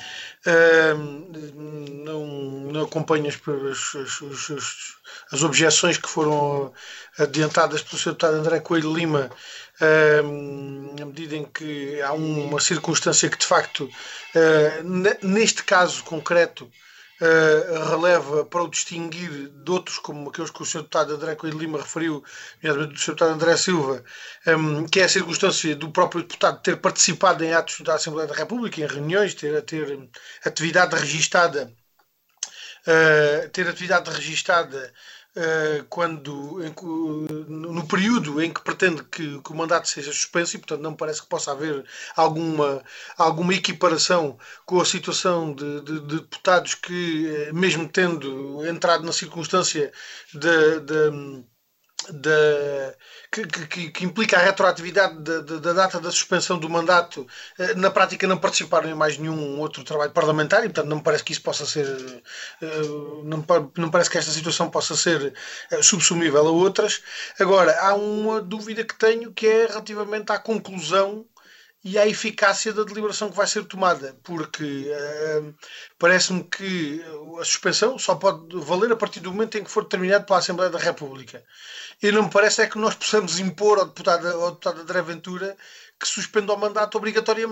Uh, não, não acompanho as, as, as, as objeções que foram adiantadas pelo senhor Deputado André Coelho Lima, uh, na medida em que há uma circunstância que de facto, uh, neste caso concreto, Uh, releva para o distinguir de outros, como aqueles que o senhor Deputado André Coelho Lima referiu, nomeadamente do senhor Deputado André Silva, um, que é a circunstância do próprio deputado ter participado em atos da Assembleia da República, em reuniões, ter, ter atividade registada, uh, ter atividade registada uh, quando, em, no período em que pretende que, que o mandato seja suspenso, e portanto não me parece que possa haver alguma, alguma equiparação com a situação de, de, de deputados que, mesmo tendo entrado na circunstância de, de, de, que, que, que implica a retroatividade da, da data da suspensão do mandato, na prática não participaram em mais nenhum outro trabalho parlamentar, e portanto não me parece que isso possa ser, não, não parece que esta situação possa ser subsumível a outras. Agora, há uma dúvida que tenho, que é relativamente à conclusão e à eficácia da deliberação que vai ser tomada, porque uh, parece-me que a suspensão só pode valer a partir do momento em que for determinado pela Assembleia da República. E não me parece é que nós possamos impor ao deputado, ao deputado André Ventura que suspenda o mandato obrigatoriamente.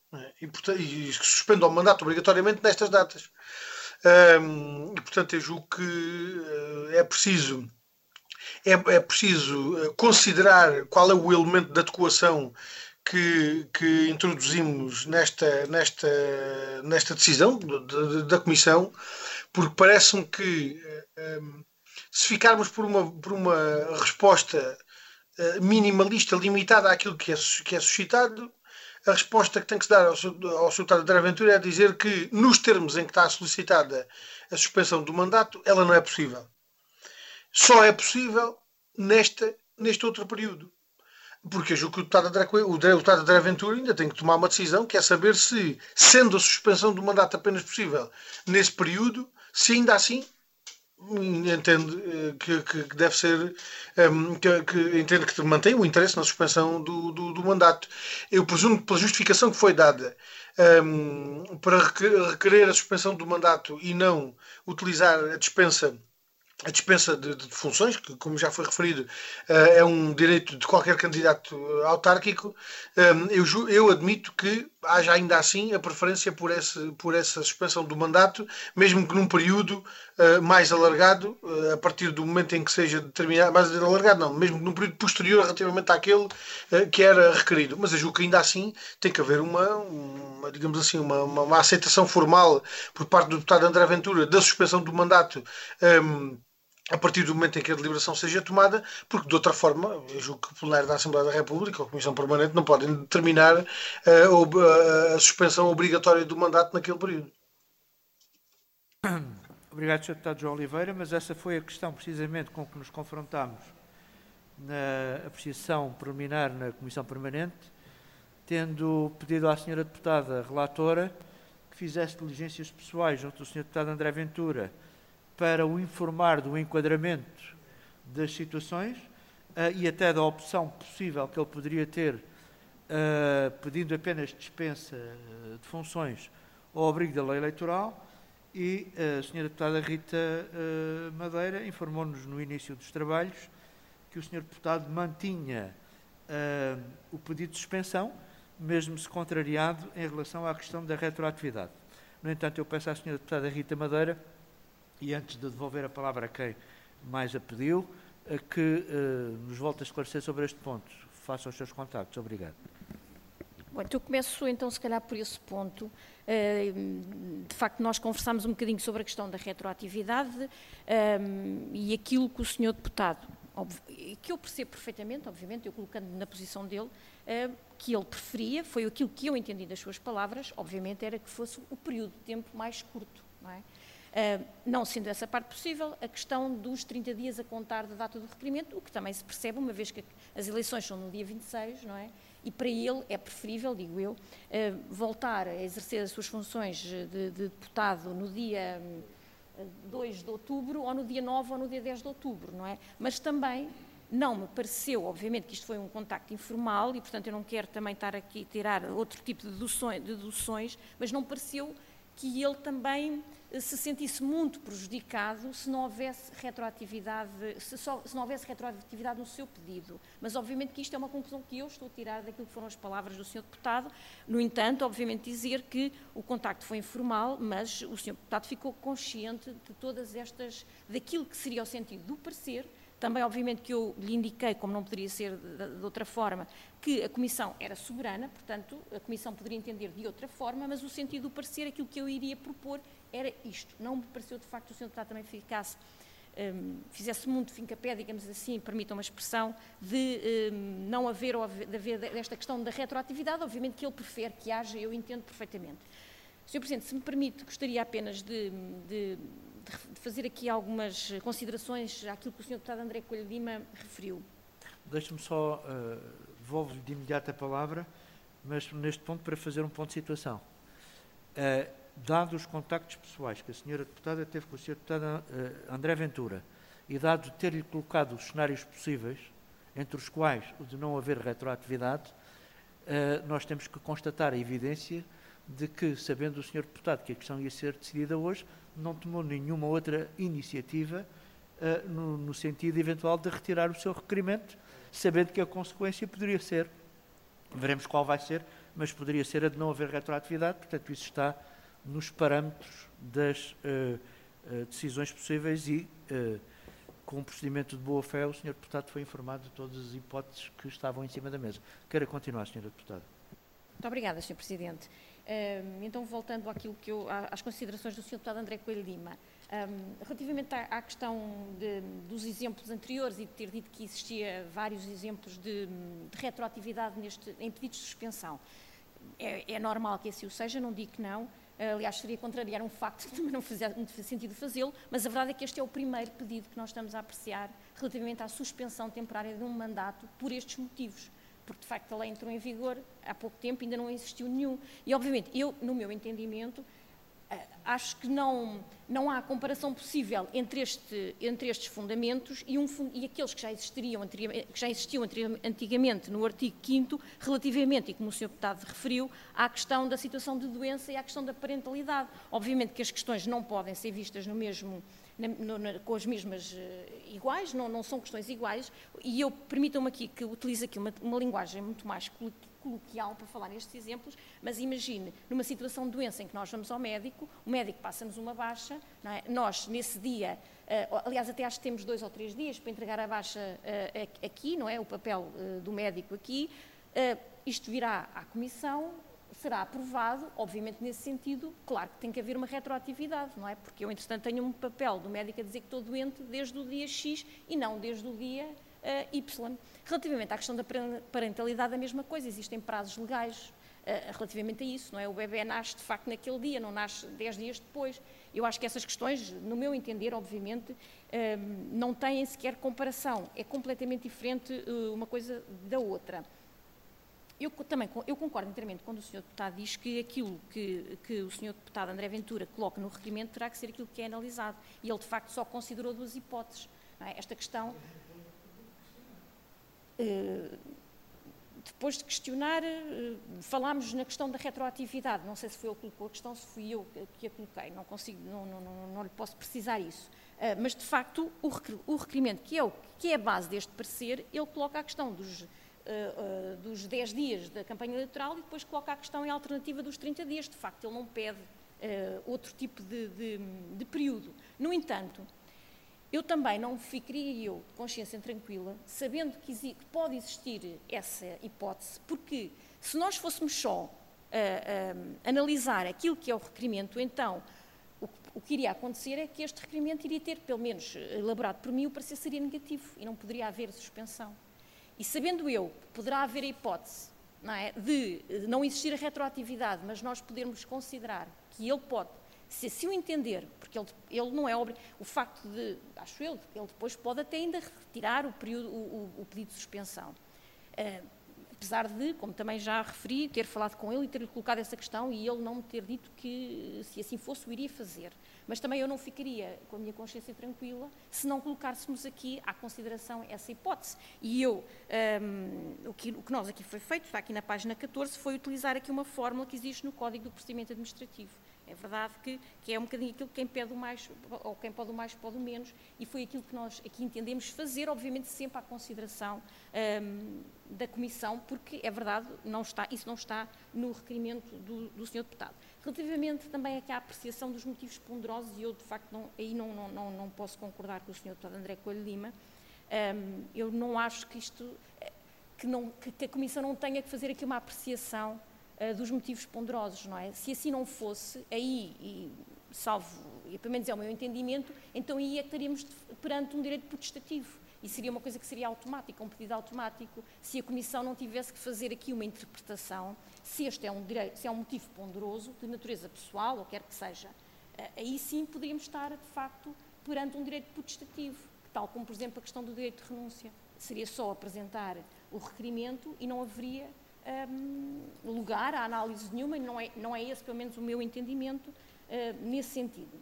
E, portanto, e que suspenda o mandato obrigatoriamente nestas datas. Um, e, portanto, eu julgo que uh, é preciso é, é preciso considerar qual é o elemento de adequação que, que introduzimos nesta, nesta, nesta decisão de, de, da Comissão, porque parece-me que um, se ficarmos por uma, por uma resposta uh, minimalista, limitada àquilo que é, que é suscitado, a resposta que tem que se dar ao, ao senhor Deputado André Ventura é dizer que, nos termos em que está solicitada a suspensão do mandato, ela não é possível. Só é possível nesta, neste outro período. Porque eu julgo que o Deputado André, o Deputado André Ventura ainda tem que tomar uma decisão, que é saber se, sendo a suspensão do mandato apenas possível nesse período, se ainda assim entende que, que deve ser que, que entende que mantém o interesse na suspensão do, do, do mandato. Eu presumo que pela justificação que foi dada um, para requerer a suspensão do mandato e não utilizar a dispensa a dispensa de, de funções, que, como já foi referido, uh, é um direito de qualquer candidato autárquico. Um, eu, eu admito que haja ainda assim a preferência por, esse, por essa suspensão do mandato, mesmo que num período uh, mais alargado, uh, a partir do momento em que seja determinado, mais alargado não, mesmo que num período posterior relativamente àquele uh, que era requerido. Mas eu julgo que ainda assim tem que haver uma, uma digamos assim, uma, uma, uma aceitação formal por parte do deputado André Ventura da suspensão do mandato um, a partir do momento em que a deliberação seja tomada, porque de outra forma, eu julgo que o plenário da Assembleia da República ou a Comissão Permanente não podem determinar uh, a suspensão obrigatória do mandato naquele período. Obrigado, senhor Deputado João Oliveira, mas essa foi a questão precisamente com que nos confrontámos na apreciação preliminar na Comissão Permanente, tendo pedido à senhora Deputada Relatora que fizesse diligências pessoais junto do senhor Deputado André Ventura para o informar do enquadramento das situações uh, e até da opção possível que ele poderia ter, uh, pedindo apenas dispensa uh, de funções ao abrigo da lei eleitoral, e uh, a senhora Deputada Rita uh, Madeira informou-nos no início dos trabalhos que o senhor Deputado mantinha uh, o pedido de suspensão, mesmo se contrariado em relação à questão da retroatividade. No entanto, eu peço à senhora Deputada Rita Madeira, e antes de devolver a palavra a quem mais a pediu, que uh, nos volte a esclarecer sobre este ponto. Faça os seus contactos. Obrigado. Bom, então eu começo então se calhar por esse ponto. Uh, de facto, nós conversámos um bocadinho sobre a questão da retroatividade um, e aquilo que o senhor Deputado, que eu percebo perfeitamente, obviamente, eu colocando na posição dele, uh, que ele preferia, foi aquilo que eu entendi das suas palavras, obviamente, era que fosse o período de tempo mais curto, não é? Uh, não sendo essa parte possível, a questão dos trinta dias a contar da data do requerimento, o que também se percebe, uma vez que as eleições são no dia vinte e seis, não é? E para ele é preferível, digo eu, uh, voltar a exercer as suas funções de, de deputado no dia dois de outubro, ou no dia nove, ou no dia dez de outubro, não é? Mas também não me pareceu, obviamente, que isto foi um contacto informal, e portanto eu não quero também estar aqui a tirar outro tipo de deduções, de deduções, mas não me pareceu que ele também se sentisse muito prejudicado se não houvesse retroatividade, se, só, se não houvesse retroatividade no seu pedido. Mas, obviamente, que isto é uma conclusão que eu estou a tirar daquilo que foram as palavras do senhor Deputado. No entanto, obviamente, dizer que o contacto foi informal, mas o senhor Deputado ficou consciente de todas estas, daquilo que seria o sentido do parecer. Também, obviamente, que eu lhe indiquei, como não poderia ser de, de outra forma, que a Comissão era soberana, portanto, a Comissão poderia entender de outra forma, mas o sentido do parecer, aquilo que eu iria propor era isto. Não me pareceu, de facto, o senhor Deputado também ficasse, um, fizesse muito fincapé, digamos assim, permitam uma expressão, de um, não haver, ou de haver desta questão da retroatividade. Obviamente que ele prefere que haja, eu entendo perfeitamente. senhor Presidente, se me permite, gostaria apenas de... de de fazer aqui algumas considerações àquilo que o senhor Deputado André Coelho Lima referiu. Deixe-me só, uh, devolvo-lhe de imediato a palavra, mas neste ponto para fazer um ponto de situação. Uh, dado os contactos pessoais que a senhora Deputada teve com o senhor Deputado uh, André Ventura, e dado ter-lhe colocado os cenários possíveis, entre os quais o de não haver retroatividade, uh, nós temos que constatar a evidência de que, sabendo o senhor Deputado que a questão ia ser decidida hoje, não tomou nenhuma outra iniciativa uh, no, no sentido eventual de retirar o seu requerimento, sabendo que a consequência poderia ser, veremos qual vai ser, mas poderia ser a de não haver retroatividade, portanto isso está nos parâmetros das uh, uh, decisões possíveis e, uh, com um procedimento de boa-fé, o senhor Deputado foi informado de todas as hipóteses que estavam em cima da mesa. Queira continuar, senhora Deputada. Muito obrigada, senhor Presidente. Uh, então, voltando àquilo que eu, às considerações do senhor Deputado André Coelho Lima, um, relativamente à, à questão de, dos exemplos anteriores e de ter dito que existia vários exemplos de, de retroatividade neste, em pedidos de suspensão, é, é normal que assim o seja, não digo que não. Aliás, seria contrariar um facto que também não fazia muito sentido fazê-lo, mas a verdade é que este é o primeiro pedido que nós estamos a apreciar relativamente à suspensão temporária de um mandato por estes motivos. Porque, de facto, a lei entrou em vigor há pouco tempo e ainda não existiu nenhum. E, obviamente, eu, no meu entendimento, acho que não, não há comparação possível entre, este, entre estes fundamentos e, um, e aqueles que já, existiriam, que já existiam antigamente no artigo quinto, relativamente, e como o senhor Deputado referiu, à questão da situação de doença e à questão da parentalidade. Obviamente que as questões não podem ser vistas no mesmo, na, no, na, com as mesmas uh, iguais, não, não são questões iguais, e eu, permitam-me aqui que utilize aqui uma, uma linguagem muito mais coloquial para falar nestes exemplos, mas imagine, numa situação de doença em que nós vamos ao médico, o médico passa-nos uma baixa, não é? Nós, nesse dia, uh, aliás, até acho que temos dois ou três dias para entregar a baixa uh, aqui, não é? O papel uh, do médico aqui, uh, isto virá à Comissão, será aprovado, obviamente nesse sentido, claro que tem que haver uma retroatividade, não é? Porque eu, entretanto, tenho um papel do médico a dizer que estou doente desde o dia X e não desde o dia uh, Y. Relativamente à questão da parentalidade, a mesma coisa, existem prazos legais uh, relativamente a isso, não é? O bebê nasce, de facto, naquele dia, não nasce dez dias depois. Eu acho que essas questões, no meu entender, obviamente, uh, não têm sequer comparação. É completamente diferente uh, uma coisa da outra. Eu também eu concordo inteiramente quando o senhor Deputado diz que aquilo que, que o senhor Deputado André Ventura coloca no requerimento terá que ser aquilo que é analisado. E ele, de facto, só considerou duas hipóteses. Não é? Esta questão, uh, depois de questionar, uh, falámos na questão da retroatividade. Não sei se foi ele que colocou a questão, se fui eu que a coloquei. Não consigo, não, não, não, não lhe posso precisar isso. Uh, mas, de facto, o, o requerimento, que é, o, que é a base deste parecer, ele coloca a questão dos... Uh, uh, dos dez dias da campanha eleitoral e depois coloca a questão em alternativa dos trinta dias. De facto, ele não pede uh, outro tipo de, de, de período. No entanto, eu também não ficaria eu de consciência tranquila, sabendo que, que pode existir essa hipótese, porque se nós fôssemos só uh, uh, analisar aquilo que é o requerimento, então o, o que iria acontecer é que este requerimento iria ter, pelo menos elaborado por mim, o parecer seria negativo e não poderia haver suspensão. E sabendo eu que poderá haver a hipótese, não é, de não existir a retroatividade, mas nós podermos considerar que ele pode, se assim o entender, porque ele, ele não é obrigado, o facto de, acho eu, que ele depois pode até ainda retirar o, período, o, o, o pedido de suspensão. Uh, apesar de, como também já referi, ter falado com ele e ter-lhe colocado essa questão e ele não me ter dito que, se assim fosse, o iria fazer. Mas também eu não ficaria com a minha consciência tranquila se não colocássemos aqui à consideração essa hipótese. E eu, um, o, que, o que nós aqui foi feito, está aqui na página catorze, foi utilizar aqui uma fórmula que existe no Código do Procedimento Administrativo. É verdade que, que é um bocadinho aquilo que quem pede o mais, ou quem pode o mais pode o menos, e foi aquilo que nós aqui entendemos fazer, obviamente sempre à consideração um, da Comissão, porque é verdade, não está, isso não está no requerimento do, do senhor Deputado. Relativamente também aqui à apreciação dos motivos ponderosos, e eu de facto não, aí não, não, não, não posso concordar com o senhor Deputado André Coelho Lima, um, eu não acho que isto, que, não, que a Comissão não tenha que fazer aqui uma apreciação uh, dos motivos ponderosos, não é? Se assim não fosse, aí, e, salvo, e pelo menos é o meu entendimento, então aí é que estaríamos perante um direito potestativo. E seria uma coisa que seria automática, um pedido automático, se a Comissão não tivesse que fazer aqui uma interpretação, se este é um, direito, se é um motivo ponderoso, de natureza pessoal, ou quer que seja, aí sim poderíamos estar, de facto, perante um direito potestativo, tal como, por exemplo, a questão do direito de renúncia. Seria só apresentar o requerimento e não haveria hum, lugar à análise nenhuma, e não é, não é esse, pelo menos, o meu entendimento hum, nesse sentido.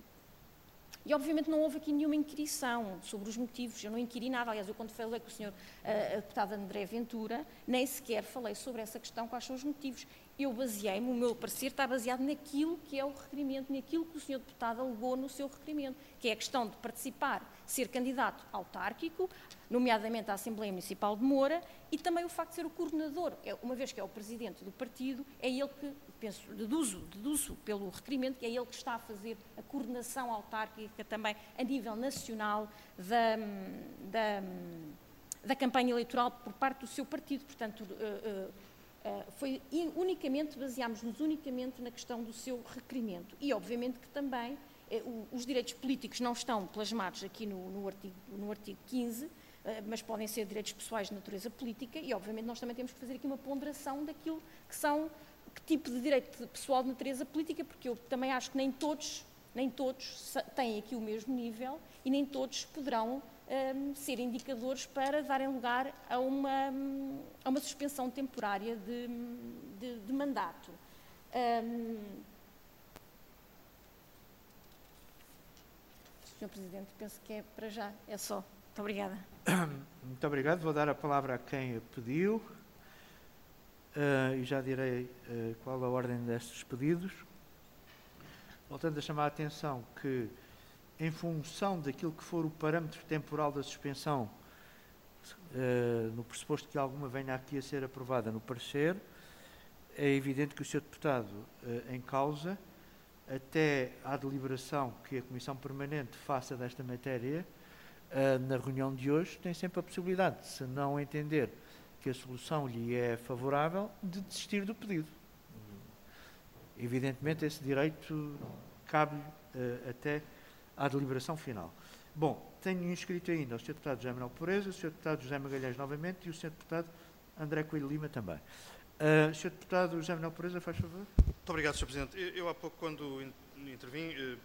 E, obviamente, não houve aqui nenhuma inquirição sobre os motivos. Eu não inquiri nada. Aliás, eu, quando falei com o senhor uh, deputado André Ventura, nem sequer falei sobre essa questão, quais são os motivos. eu baseei-me, o meu parecer está baseado naquilo que é o requerimento, naquilo que o senhor deputado alegou no seu requerimento, que é a questão de participar, ser candidato autárquico, nomeadamente à Assembleia Municipal de Moura, e também o facto de ser o coordenador, uma vez que é o presidente do partido, é ele que, penso, deduzo, deduzo pelo requerimento, que é ele que está a fazer a coordenação autárquica também a nível nacional da, da, da campanha eleitoral por parte do seu partido. Portanto, uh, uh, Uh, foi unicamente, baseámos-nos unicamente na questão do seu requerimento. E, obviamente, que também eh, o, os direitos políticos não estão plasmados aqui no, no, artigo, no artigo quinze, uh, mas podem ser direitos pessoais de natureza política e, obviamente, nós também temos que fazer aqui uma ponderação daquilo que são, que tipo de direito pessoal de natureza política, porque eu também acho que nem todos, nem todos têm aqui o mesmo nível e nem todos poderão Um, ser indicadores para darem lugar a uma, a uma suspensão temporária de, de, de mandato. Um, senhor Presidente, penso que é para já, é só. Muito obrigada. Muito obrigado. Vou dar a palavra a quem a pediu uh, e já direi uh, qual a ordem destes pedidos. Voltando a chamar a atenção que, em função daquilo que for o parâmetro temporal da suspensão, uh, no pressuposto que alguma venha aqui a ser aprovada no parecer, é evidente que o senhor Deputado uh, em causa, até à deliberação que a Comissão Permanente faça desta matéria, uh, na reunião de hoje, tem sempre a possibilidade, se não entender que a solução lhe é favorável, de desistir do pedido. Evidentemente, esse direito cabe uh, até à deliberação final. Bom, tenho inscrito ainda o senhor Deputado José Manuel Pureza, o senhor Deputado José Magalhães novamente e o senhor Deputado André Coelho Lima também. Uh, senhor Deputado José Manuel Pureza, faz favor. Muito obrigado, senhor Presidente. Eu, eu há pouco, quando intervim, eh,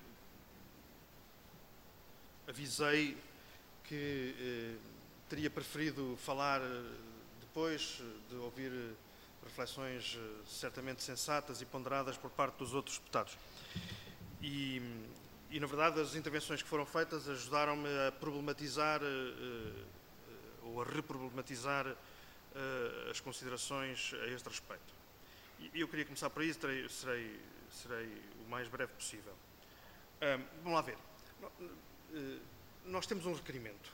avisei que eh, teria preferido falar eh, depois de ouvir eh, reflexões eh, certamente sensatas e ponderadas por parte dos outros deputados. E, e, na verdade, as intervenções que foram feitas ajudaram-me a problematizar eh, ou a reproblematizar eh, as considerações a este respeito. E eu queria começar por isso, terei, serei, serei o mais breve possível. Um, vamos lá ver. Nós temos um requerimento.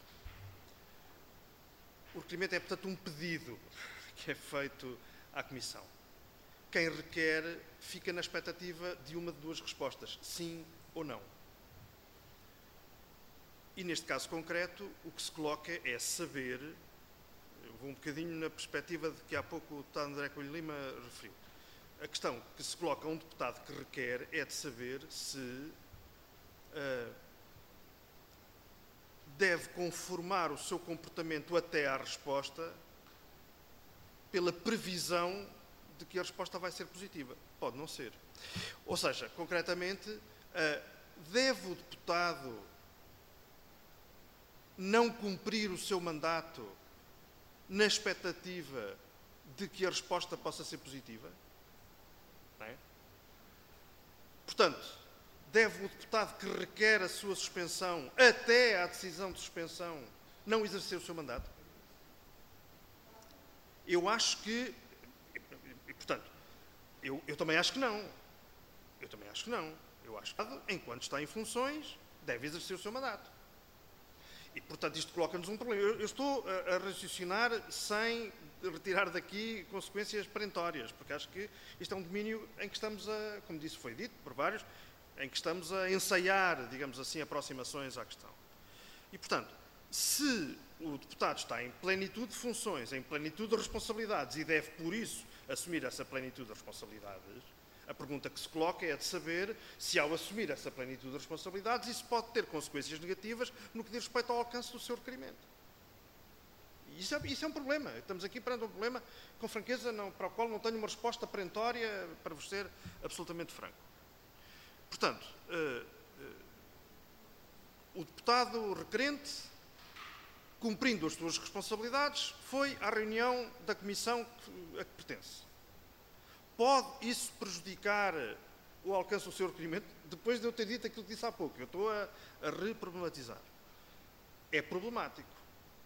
O requerimento é, portanto, um pedido que é feito à Comissão. Quem requer fica na expectativa de uma de duas respostas, sim ou não. E, neste caso concreto, o que se coloca é saber, eu vou um bocadinho na perspectiva de que há pouco o deputado André Coelho Lima referiu. A questão que se coloca a um deputado que requer é de saber se uh, deve conformar o seu comportamento até à resposta pela previsão de que a resposta vai ser positiva. Pode não ser. Ou seja, concretamente, uh, deve o deputado não cumprir o seu mandato na expectativa de que a resposta possa ser positiva? Não é? Portanto, deve o deputado que requer a sua suspensão até à decisão de suspensão não exercer o seu mandato? Eu acho que, e, portanto, eu, eu também acho que não. Eu também acho que não. Eu acho que, enquanto está em funções, deve exercer o seu mandato. E, portanto, isto coloca-nos um problema. Eu, eu estou a, a raciocinar sem retirar daqui consequências perentórias, porque acho que isto é um domínio em que estamos a, como disse, foi dito por vários, em que estamos a ensaiar, digamos assim, aproximações à questão. E, portanto, se o deputado está em plenitude de funções, em plenitude de responsabilidades e deve, por isso, assumir essa plenitude de responsabilidades, a pergunta que se coloca é de saber se, ao assumir essa plenitude de responsabilidades, isso pode ter consequências negativas no que diz respeito ao alcance do seu requerimento. E isso é, isso é um problema. Estamos aqui perante um problema, com franqueza, não, para o qual não tenho uma resposta perentória para vos ser absolutamente franco. Portanto, uh, uh, o deputado requerente, cumprindo as suas responsabilidades, foi à reunião da comissão a que pertence. Pode isso prejudicar o alcance do seu requerimento? Depois de eu ter dito aquilo que disse há pouco, eu estou a, a reproblematizar. É problemático.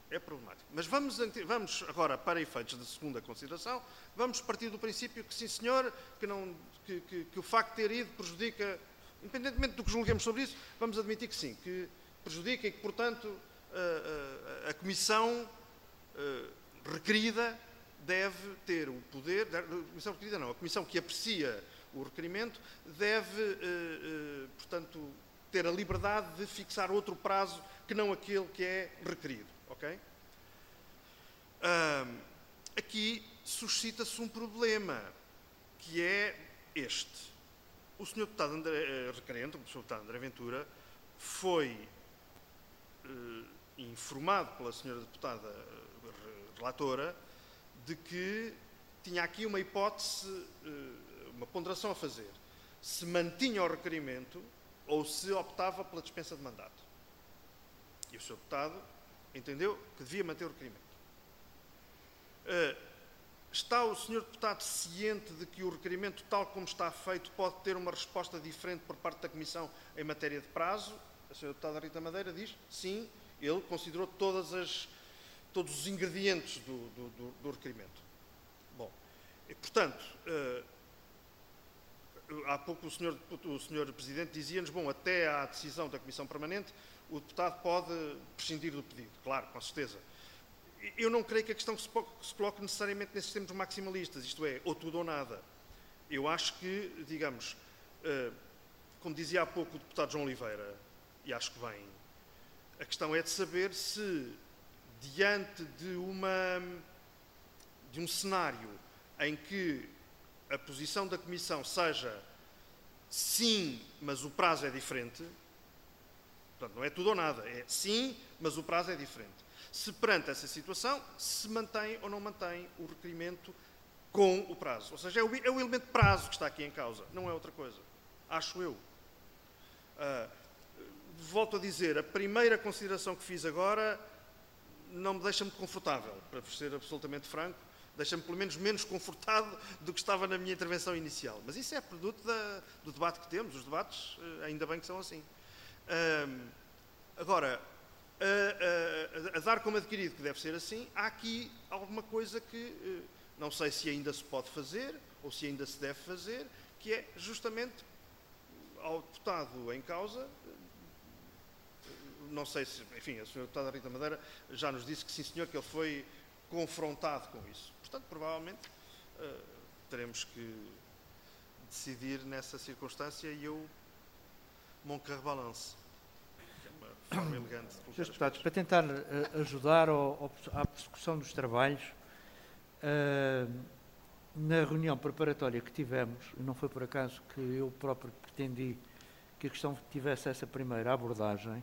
É problemático. Mas vamos, vamos agora, para efeitos de segunda consideração, vamos partir do princípio que, sim senhor, que, não, que, que, que o facto de ter ido prejudica, independentemente do que julguemos sobre isso, vamos admitir que sim, que prejudica e que, portanto, a, a, a Comissão a, requerida deve ter o poder, a Comissão requerida não, a Comissão que aprecia o requerimento deve, eh, eh, portanto, ter a liberdade de fixar outro prazo que não aquele que é requerido. Ok? Ah, aqui suscita-se um problema, que é este. O senhor Deputado André, requerente, o senhor Deputado André Ventura, foi eh, informado pela senhora Deputada Relatora de que tinha aqui uma hipótese, uma ponderação a fazer. Se mantinha o requerimento ou se optava pela dispensa de mandato. E o senhor Deputado entendeu que devia manter o requerimento. Está o senhor Deputado ciente de que o requerimento, tal como está feito, pode ter uma resposta diferente por parte da Comissão em matéria de prazo? A senhora Deputada Rita Madeira diz sim, ele considerou todas as, todos os ingredientes do, do, do, do requerimento. Bom, e, portanto, uh, há pouco o senhor, o senhor Presidente dizia-nos, bom, até à decisão da Comissão Permanente, o deputado pode prescindir do pedido. Claro, com certeza. Eu não creio que a questão se coloque necessariamente nesses termos maximalistas, isto é, ou tudo ou nada. Eu acho que, digamos, uh, como dizia há pouco o deputado João Oliveira, e acho que bem, a questão é de saber se, diante de, uma, de um cenário em que a posição da Comissão seja sim, mas o prazo é diferente, portanto, não é tudo ou nada, é sim, mas o prazo é diferente. Se perante essa situação, se mantém ou não mantém o requerimento com o prazo. Ou seja, é o, é o elemento prazo que está aqui em causa, não é outra coisa. Acho eu. Uh, volto a dizer, a primeira consideração que fiz agora não me deixa muito confortável, para ser absolutamente franco, deixa-me pelo menos menos confortado do que estava na minha intervenção inicial. Mas isso é produto da, do debate que temos, os debates, ainda bem que são assim. Uh, agora, a, a, a dar como adquirido que deve ser assim, há aqui alguma coisa que uh, não sei se ainda se pode fazer, ou se ainda se deve fazer, que é justamente ao deputado em causa, não sei se, enfim, a senhora deputada Rita Madeira já nos disse que sim senhor, que ele foi confrontado com isso. Portanto, provavelmente uh, teremos que decidir nessa circunstância e eu mon cœur balance. Que é uma forma elegante de colocar. Senhores deputados, para tentar uh, ajudar ao, ao, à persecução dos trabalhos, uh, na reunião preparatória que tivemos, e não foi por acaso que eu próprio pretendi que a questão tivesse essa primeira abordagem,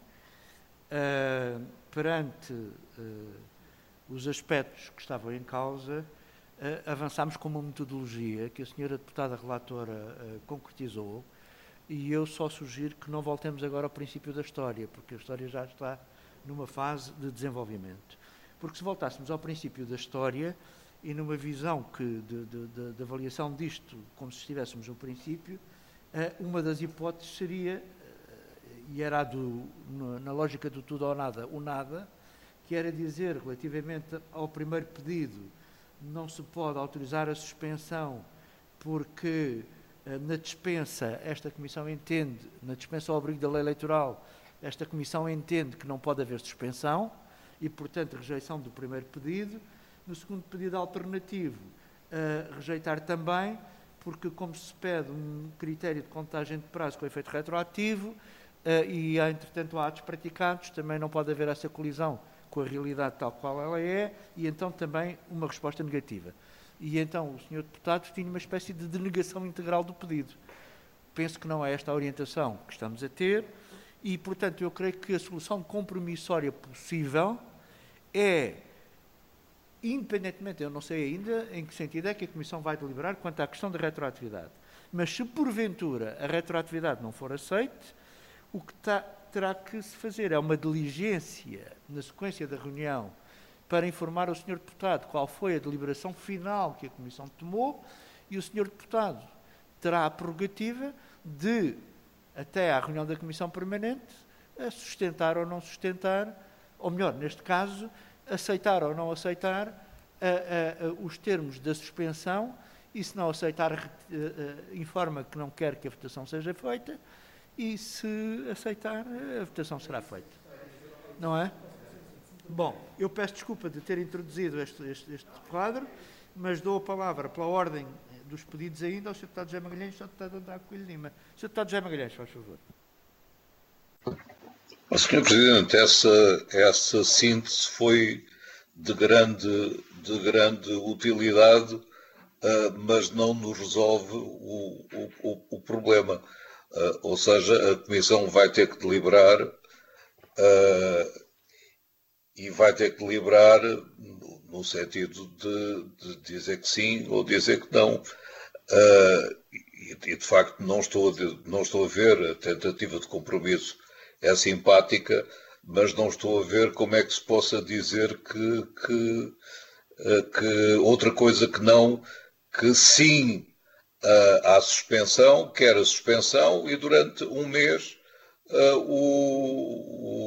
uh, perante uh, os aspectos que estavam em causa, uh, avançámos com uma metodologia que a senhora deputada relatora uh, concretizou, e eu só sugiro que não voltemos agora ao princípio da história, porque a história já está numa fase de desenvolvimento. Porque se voltássemos ao princípio da história, e numa visão que, de, de, de, de avaliação disto, como se estivéssemos no princípio, uma das hipóteses seria, e era do, na lógica do tudo ou nada, o nada, que era dizer, relativamente ao primeiro pedido, não se pode autorizar a suspensão porque na dispensa, esta Comissão entende, na dispensa ao abrigo da lei eleitoral, esta Comissão entende que não pode haver suspensão e, portanto, rejeição do primeiro pedido. No segundo pedido alternativo, uh, rejeitar também, porque como se pede um critério de contagem de prazo com efeito retroativo uh, e, há, entretanto, há atos praticados, também não pode haver essa colisão com a realidade tal qual ela é, e então também uma resposta negativa. E então o senhor Deputado tinha uma espécie de denegação integral do pedido. Penso que não é esta a orientação que estamos a ter e, portanto, eu creio que a solução compromissória possível é, independentemente, eu não sei ainda em que sentido é que a Comissão vai deliberar quanto à questão da retroatividade, mas se porventura a retroatividade não for aceite, o que tá, terá que se fazer é uma diligência na sequência da reunião para informar o senhor Deputado qual foi a deliberação final que a Comissão tomou e o senhor Deputado terá a prerrogativa de, até à reunião da Comissão Permanente, sustentar ou não sustentar, ou melhor, neste caso, aceitar ou não aceitar a, a, a, os termos da suspensão, e se não aceitar, a, a, informa que não quer que a votação seja feita, e se aceitar, a votação será feita. Não é? Bom, eu peço desculpa de ter introduzido este, este, este quadro, mas dou a palavra pela ordem dos pedidos ainda ao senhor Deputado José Magalhães e ao senhor Deputado Andrade Coelho Lima. senhor Deputado José Magalhães, faz favor. Oh, senhor Presidente, essa, essa síntese foi de grande, de grande utilidade, uh, mas não nos resolve o, o, o problema. Uh, ou seja, a Comissão vai ter que deliberar uh, e vai ter que deliberar no, no sentido de, de dizer que sim ou dizer que não. Uh, e, e, de facto, não estou, a, não estou a ver a tentativa de compromisso. É simpática, mas não estou a ver como é que se possa dizer que, que, que outra coisa que não, que sim à suspensão, quer a suspensão, e durante um mês o,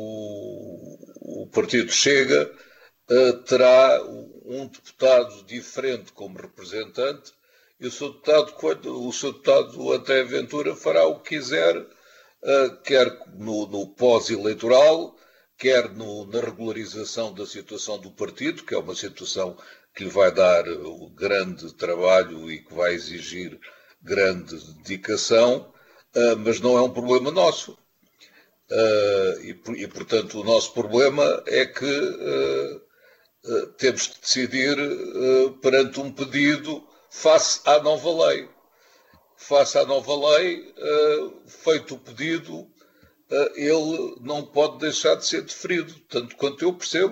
o, o Partido Chega terá um deputado diferente como representante, e o seu deputado, quando, o seu deputado André Ventura fará o que quiser, Uh, quer no, no pós-eleitoral, quer no, na regularização da situação do partido, que é uma situação que lhe vai dar uh, grande trabalho e que vai exigir grande dedicação, uh, mas não é um problema nosso. Uh, e, e, portanto, o nosso problema é que uh, uh, temos que decidir uh, perante um pedido face à nova lei. Face à nova lei, uh, feito o pedido, uh, ele não pode deixar de ser deferido, tanto quanto eu percebo.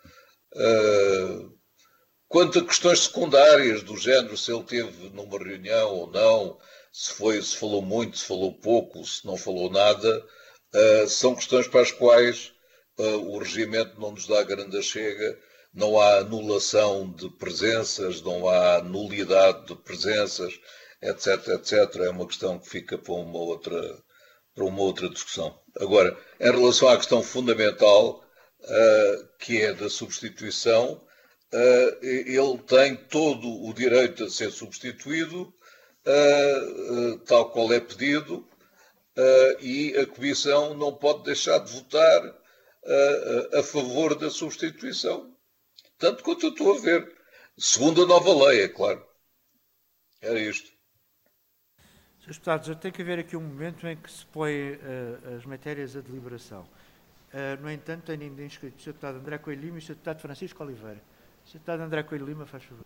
Uh, quanto a questões secundárias do género, se ele teve numa reunião ou não, se, foi, se falou muito, se falou pouco, se não falou nada, uh, são questões para as quais uh, o regimento não nos dá grande chega, não há anulação de presenças, não há nulidade de presenças, etc, etcétera. É uma questão que fica para uma outra, para uma outra discussão. Agora, em relação à questão fundamental, uh, que é da substituição, uh, ele tem todo o direito a ser substituído, uh, uh, tal qual é pedido, uh, e a Comissão não pode deixar de votar uh, a favor da substituição. Tanto quanto eu estou a ver. Segundo a nova lei, é claro. Era isto. senhores Deputados, já tem que haver aqui um momento em que se põe uh, as matérias à deliberação. Uh, no entanto, tenho ainda inscrito o senhor Deputado André Coelho Lima e o senhor Deputado Francisco Oliveira. O senhor Deputado André Coelho Lima, faz favor.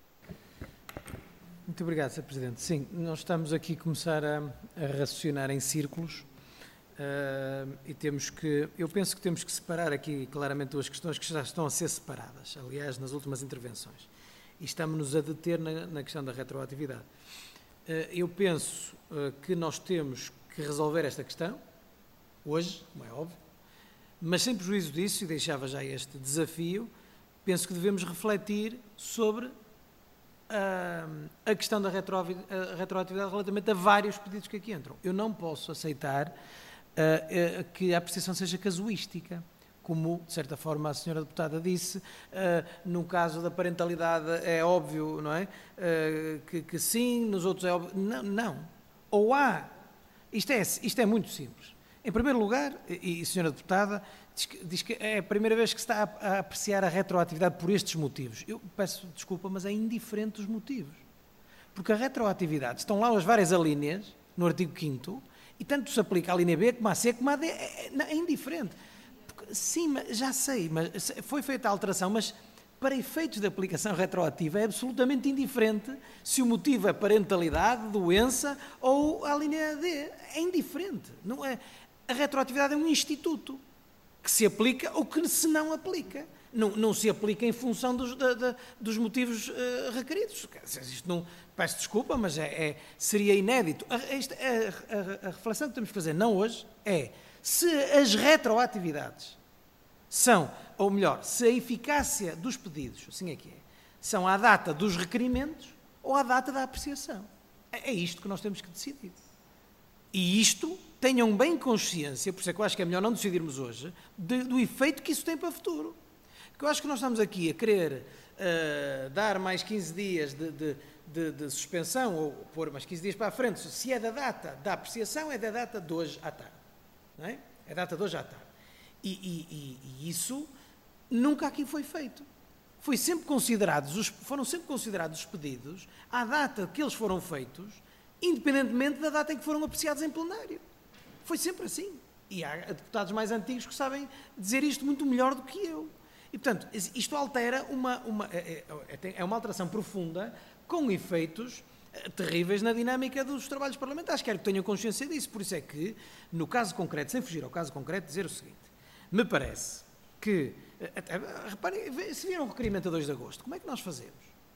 Muito obrigado, senhor Presidente. Sim, nós estamos aqui a começar a, a raciocinar em círculos uh, e temos que, eu penso que temos que separar aqui claramente duas questões que já estão a ser separadas, aliás, nas últimas intervenções. E estamos-nos a deter na, na questão da retroatividade. Eu penso que nós temos que resolver esta questão, hoje, como é óbvio, mas sem prejuízo disso, e deixava já este desafio, penso que devemos refletir sobre a, a questão da retroatividade relativamente a vários pedidos que aqui entram. Eu não posso aceitar uh, uh, que a apreciação seja casuística, como, de certa forma, a senhora deputada disse, uh, no caso da parentalidade é óbvio, não é? Uh, que, que sim, nos outros é óbvio. Não, não. Ou há... Isto é, isto é muito simples. Em primeiro lugar, e a senhora deputada diz que, diz que é a primeira vez que se está a, a apreciar a retroatividade por estes motivos. Eu peço desculpa, mas é indiferente os motivos. Porque a retroatividade, estão lá as várias alíneas, no artigo quinto, e tanto se aplica à linha B como à C como à D, é, é, é indiferente. Sim, mas já sei, mas foi feita a alteração, mas para efeitos de aplicação retroativa é absolutamente indiferente se o motivo é parentalidade, doença ou a linha D. É indiferente. Não é? A retroatividade é um instituto que se aplica ou que se não aplica. Não, não se aplica em função dos, da, da, dos motivos uh, requeridos. Isto não, peço desculpa, mas é, é, seria inédito. A, esta, a, a, a reflexão que temos que fazer, não hoje, é se as retroatividades são, ou melhor, se a eficácia dos pedidos, assim é que é, são à data dos requerimentos ou à data da apreciação. É, é isto que nós temos que decidir. E isto, tenham bem consciência, por isso é que eu acho que é melhor não decidirmos hoje, de, do efeito que isso tem para o futuro. Porque eu acho que nós estamos aqui a querer uh, dar mais quinze dias de, de, de, de suspensão, ou pôr mais quinze dias para a frente. Se é da data da apreciação, é da data de hoje à tarde. Não é? É da data de hoje à tarde. E, e, e, e isso nunca aqui foi feito. Foi sempre considerados os, foram sempre considerados os pedidos à data que eles foram feitos, independentemente da data em que foram apreciados em plenário. Foi sempre assim. E há deputados mais antigos que sabem dizer isto muito melhor do que eu. E, portanto, isto altera uma, uma, é, é uma alteração profunda com efeitos terríveis na dinâmica dos trabalhos parlamentares. Quero que tenham consciência disso. Por isso é que, no caso concreto, sem fugir ao caso concreto, dizer o seguinte. Me parece que, até, reparem, se vier um requerimento a dois de agosto, como é que nós fazemos?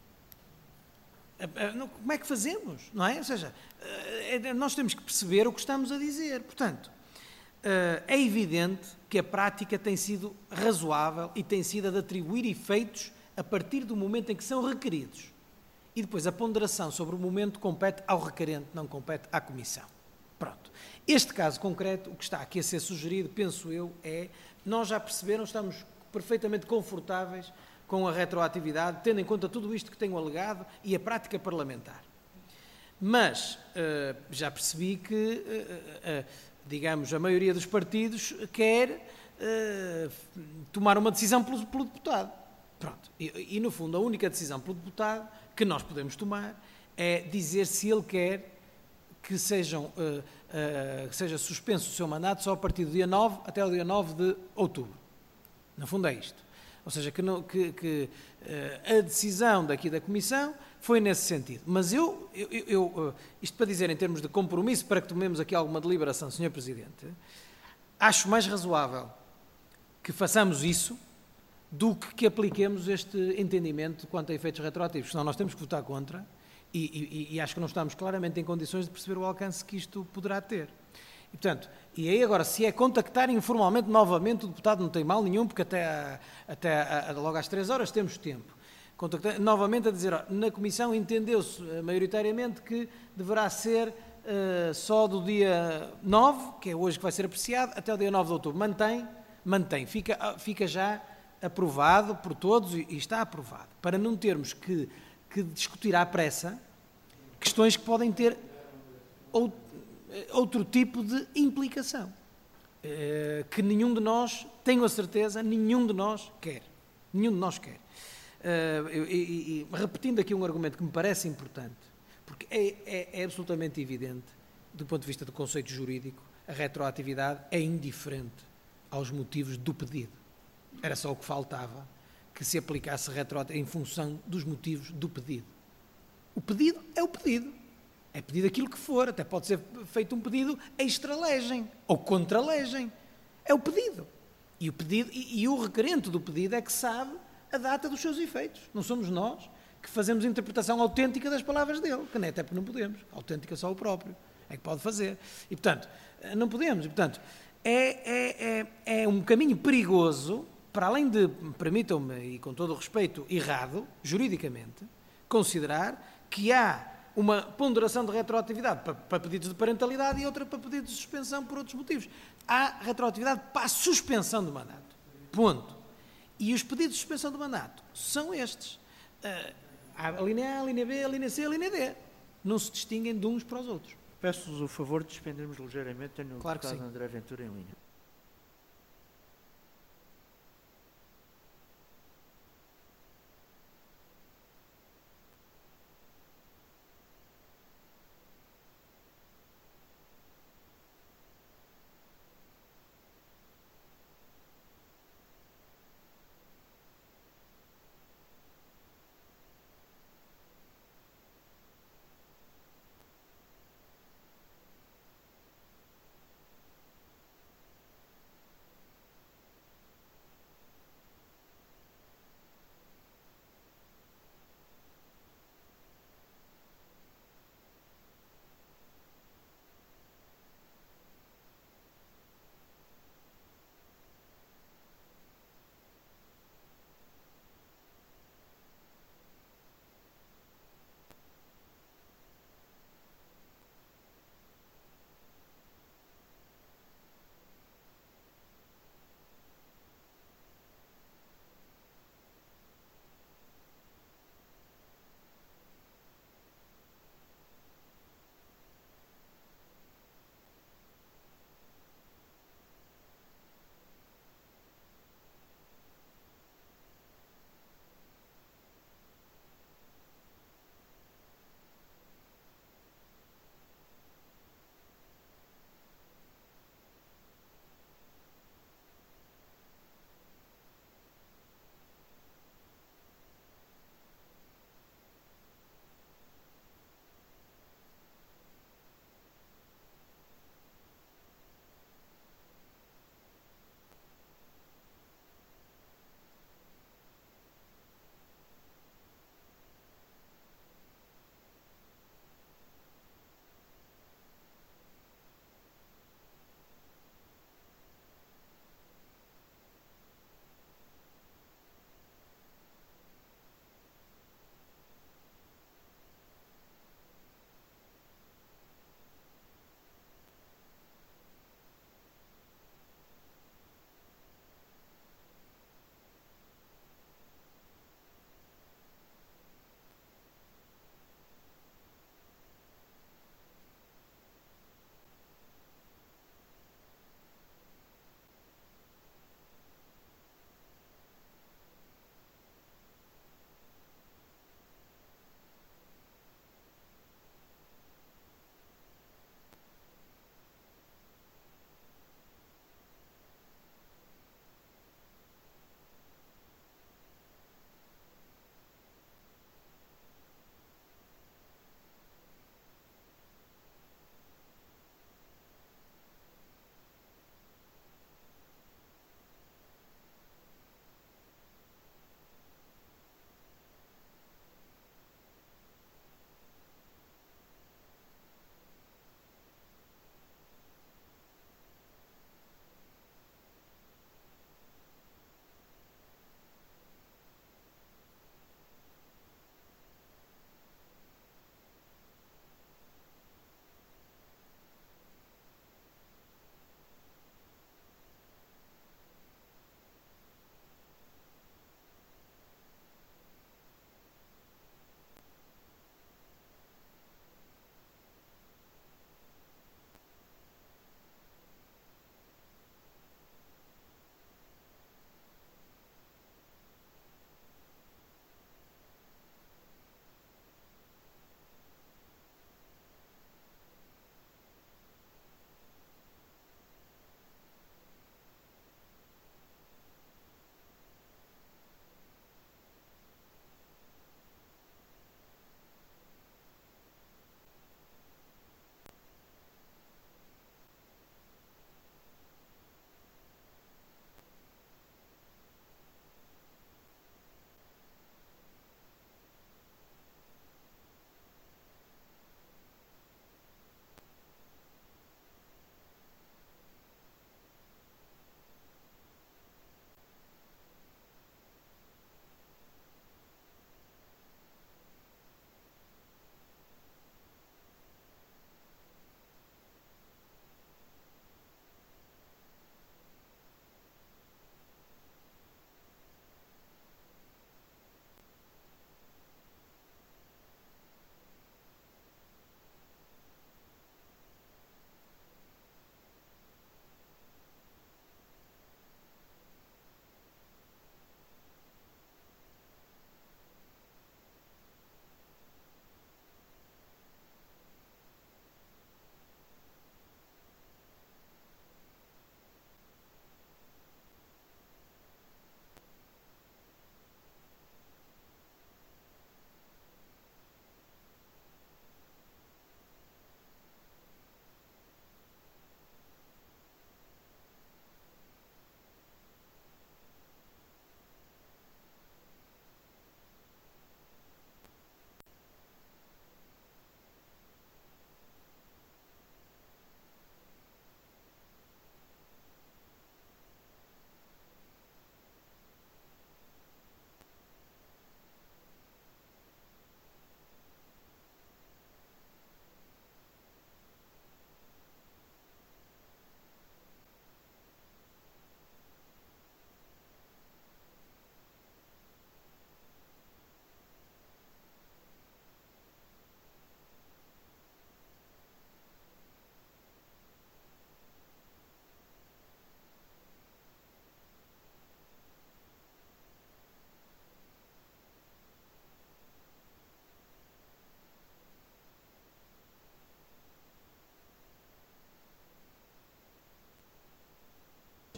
Como é que fazemos? Não é? Ou seja, nós temos que perceber o que estamos a dizer. Portanto, é evidente que a prática tem sido razoável e tem sido a de atribuir efeitos a partir do momento em que são requeridos. E depois a ponderação sobre o momento compete ao requerente, não compete à Comissão. Pronto. Este caso concreto, o que está aqui a ser sugerido, penso eu, é, nós já perceberam, estamos perfeitamente confortáveis com a retroatividade, tendo em conta tudo isto que tenho alegado e a prática parlamentar. Mas uh, já percebi que, uh, uh, digamos, a maioria dos partidos quer uh, tomar uma decisão pelo, pelo deputado. Pronto. E, e, no fundo, a única decisão pelo deputado que nós podemos tomar é dizer se ele quer que, sejam, uh, uh, que seja suspenso o seu mandato só a partir do dia nove até o dia nove de outubro. No fundo é isto. Ou seja, que, não, que, que uh, a decisão daqui da Comissão foi nesse sentido. Mas eu, eu, eu uh, isto para dizer em termos de compromisso, para que tomemos aqui alguma deliberação, senhor Presidente, acho mais razoável que façamos isso do que que apliquemos este entendimento quanto a efeitos retroativos. Senão nós temos que votar contra e, e, e acho que não estamos claramente em condições de perceber o alcance que isto poderá ter. E, portanto, e aí agora, se é contactar informalmente novamente o deputado, não tem mal nenhum, porque até, a, até a, a, logo às três horas temos tempo. Contactar novamente a dizer, ó, na Comissão entendeu-se uh, maioritariamente que deverá ser uh, só do dia nove, que é hoje que vai ser apreciado, até o dia nove de outubro. Mantém, mantém, fica, fica já aprovado por todos e, e está aprovado, para não termos que, que discutir à pressa questões que podem ter ou, outro tipo de implicação, eh, que nenhum de nós, tenho a certeza, nenhum de nós quer. Nenhum de nós quer. Uh, e, e, e repetindo aqui um argumento que me parece importante, porque é, é, é absolutamente evidente, do ponto de vista do conceito jurídico, a retroatividade é indiferente aos motivos do pedido. Era só o que faltava, que se aplicasse retroatividade em função dos motivos do pedido. O pedido é o pedido. É pedido aquilo que for, até pode ser feito um pedido extra-legem ou contra-legem. É o pedido. E o, pedido e, e o requerente do pedido é que sabe a data dos seus efeitos. Não somos nós que fazemos interpretação autêntica das palavras dele, que nem até porque não podemos. Autêntica só o próprio é que pode fazer. E, portanto, não podemos. E, portanto, é, é, é, é um caminho perigoso, para além de, permitam-me, e com todo o respeito, errado, juridicamente, considerar que há uma ponderação de retroatividade para, para pedidos de parentalidade e outra para pedidos de suspensão por outros motivos. Há retroatividade para a suspensão do mandato. Ponto. E os pedidos de suspensão do mandato são estes. Uh, há a linha A, a linha B, a linha C, a linha D. Não se distinguem de uns para os outros. Peço-vos o favor de suspendermos ligeiramente. Tenho o claro deputado André Ventura em linha.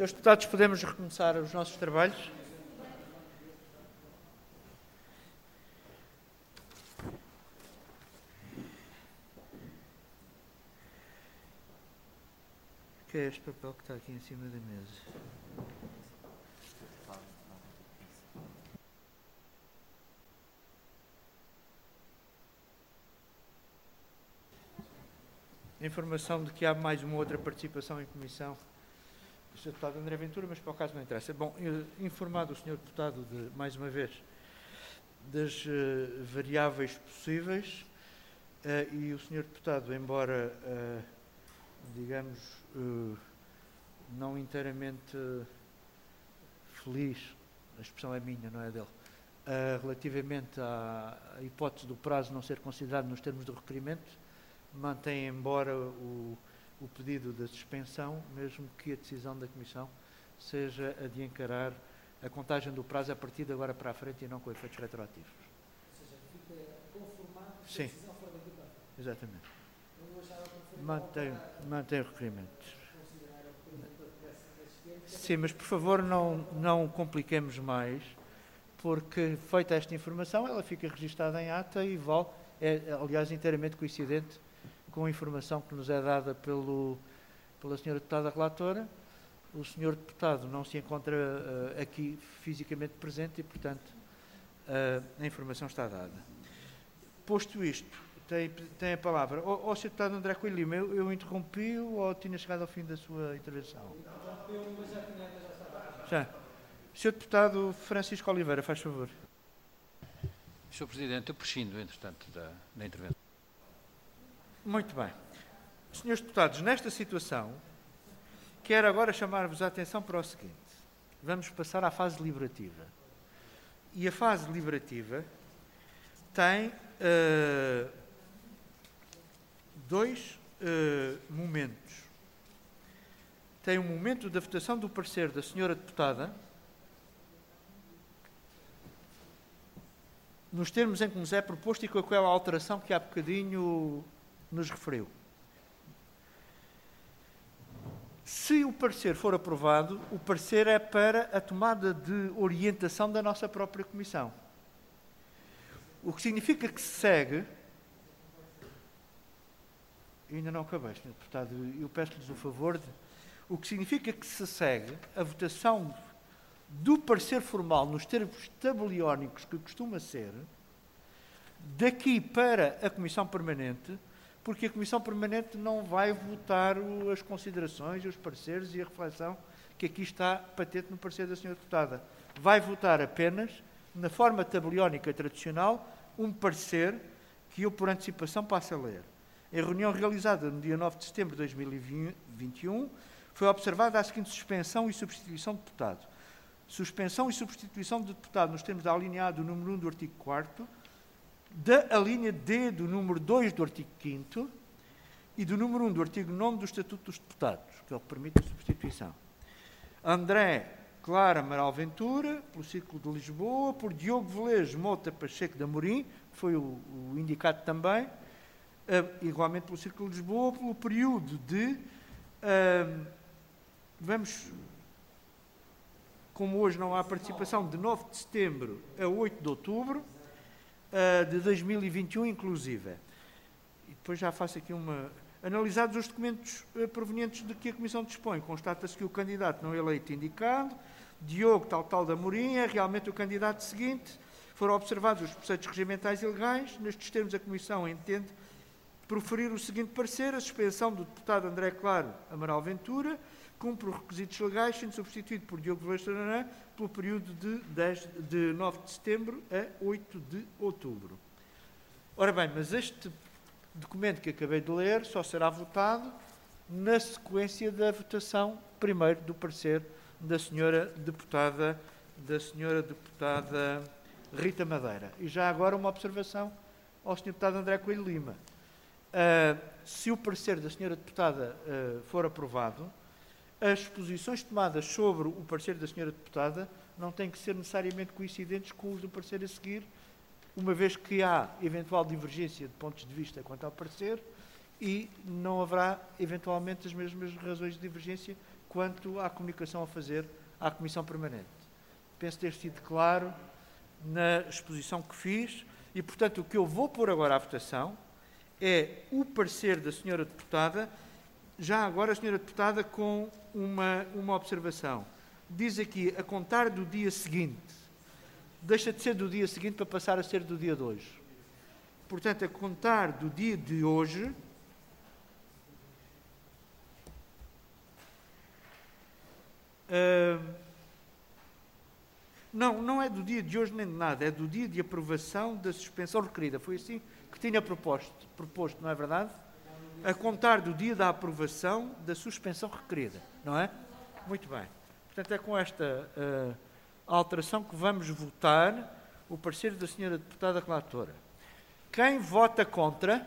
senhores deputados, podemos recomeçar os nossos trabalhos? O que é este papel que está aqui em cima da mesa? A informação de que há mais uma outra participação em comissão do senhor Deputado André Ventura, mas para o caso não interessa. Bom, informado o senhor Deputado, de, mais uma vez, das uh, variáveis possíveis, uh, e o senhor Deputado, embora, uh, digamos, uh, não inteiramente uh, feliz, a expressão é minha, não é dele, uh, relativamente à, à hipótese do prazo não ser considerado nos termos do requerimento, mantém, embora o, o pedido da suspensão, mesmo que a decisão da Comissão seja a de encarar a contagem do prazo a partir de agora para a frente e não com efeitos retroativos. Ou seja, fica conformado com Sim. a decisão fora daqui para frente. Exatamente. Eu achava que Mantém, mantém o requerimento. considerar o requerimento desses termos. Sim, mas por favor não, não compliquemos mais, porque feita esta informação, ela fica registada em ata e vale, é aliás inteiramente coincidente com a informação que nos é dada pelo, pela senhora deputada relatora. O senhor deputado não se encontra uh, aqui fisicamente presente e, portanto, uh, a informação está dada. Posto isto, tem, tem a palavra. Ó, ó, senhor deputado André Coelho Lima, eu, eu interrompi-o ou tinha chegado ao fim da sua intervenção? Interrompeu, mas já tinha, já estava. Já. senhor deputado Francisco Oliveira, faz favor. senhor Presidente, eu prescindo, entretanto, da, da intervenção. Muito bem. senhores deputados, nesta situação, quero agora chamar-vos a atenção para o seguinte. Vamos passar à fase deliberativa. E a fase deliberativa tem uh, dois uh, momentos. Tem o momento da votação do parecer da senhora deputada, nos termos em que nos é proposto e com aquela alteração que há bocadinho nos referiu. Se o parecer for aprovado, o parecer é para a tomada de orientação da nossa própria Comissão. O que significa que se segue... Eu ainda não acabei, senhor Deputado, eu peço-lhes o favor de... O que significa que se segue a votação do parecer formal nos termos tabeliónicos que costuma ser, daqui para a Comissão Permanente, porque a Comissão Permanente não vai votar o, as considerações, os pareceres e a reflexão que aqui está patente no parecer da senhora Deputada. Vai votar apenas, na forma tabeliónica tradicional, um parecer que eu, por antecipação, passo a ler. Em reunião realizada no dia nove de setembro de dois mil e vinte e um, foi observada a seguinte suspensão e substituição de deputado. Suspensão e substituição de deputado nos termos da alínea A do número um do artigo quarto, da alínea D do número dois do artigo quinto e do número um do artigo nono do Estatuto dos Deputados, que é o que permite a substituição. André Clara Amaral Ventura, pelo Círculo de Lisboa, por Diogo Velez Mota Pacheco de Amorim, que foi o, o indicado também, uh, igualmente pelo Círculo de Lisboa, pelo período de, uh, vamos, como hoje não há participação, de nove de setembro a oito de outubro, Uh, de dois mil e vinte e um, inclusive. E depois já faço aqui uma... Analisados os documentos uh, provenientes de que a Comissão dispõe, constata-se que o candidato não eleito indicado, Diogo tal tal da Amorim, é realmente o candidato seguinte. Foram observados os preceitos regimentais e legais. Nestes termos, a Comissão entende proferir o seguinte parecer: a suspensão do deputado André Claro Amaral Ventura cumpre os requisitos legais, sendo substituído por Diogo Velez Taranã pelo período de, dez, de nove de setembro a oito de outubro. Ora bem, mas este documento que acabei de ler só será votado na sequência da votação, primeiro, do parecer da senhora deputada, da senhora deputada Rita Madeira. E já agora uma observação ao senhor deputado André Coelho Lima. Uh, se o parecer da senhora deputada uh, for aprovado, as posições tomadas sobre o parecer da senhora deputada não têm que ser necessariamente coincidentes com os do parecer a seguir, uma vez que há eventual divergência de pontos de vista quanto ao parecer e não haverá eventualmente as mesmas razões de divergência quanto à comunicação a fazer à Comissão Permanente. Penso ter sido claro na exposição que fiz e, portanto, o que eu vou pôr agora à votação é o parecer da senhora deputada, já agora a senhora deputada com uma, uma observação. Diz aqui, a contar do dia seguinte, deixa de ser do dia seguinte para passar a ser do dia de hoje. Portanto, a contar do dia de hoje, uh, não, não é do dia de hoje nem de nada, é do dia de aprovação da suspensão requerida. Foi assim que tinha proposto, proposto, não é verdade? A contar do dia da aprovação da suspensão requerida, não é? Muito bem. Portanto, é com esta uh, alteração que vamos votar o parecer da senhora deputada relatora. Quem vota contra?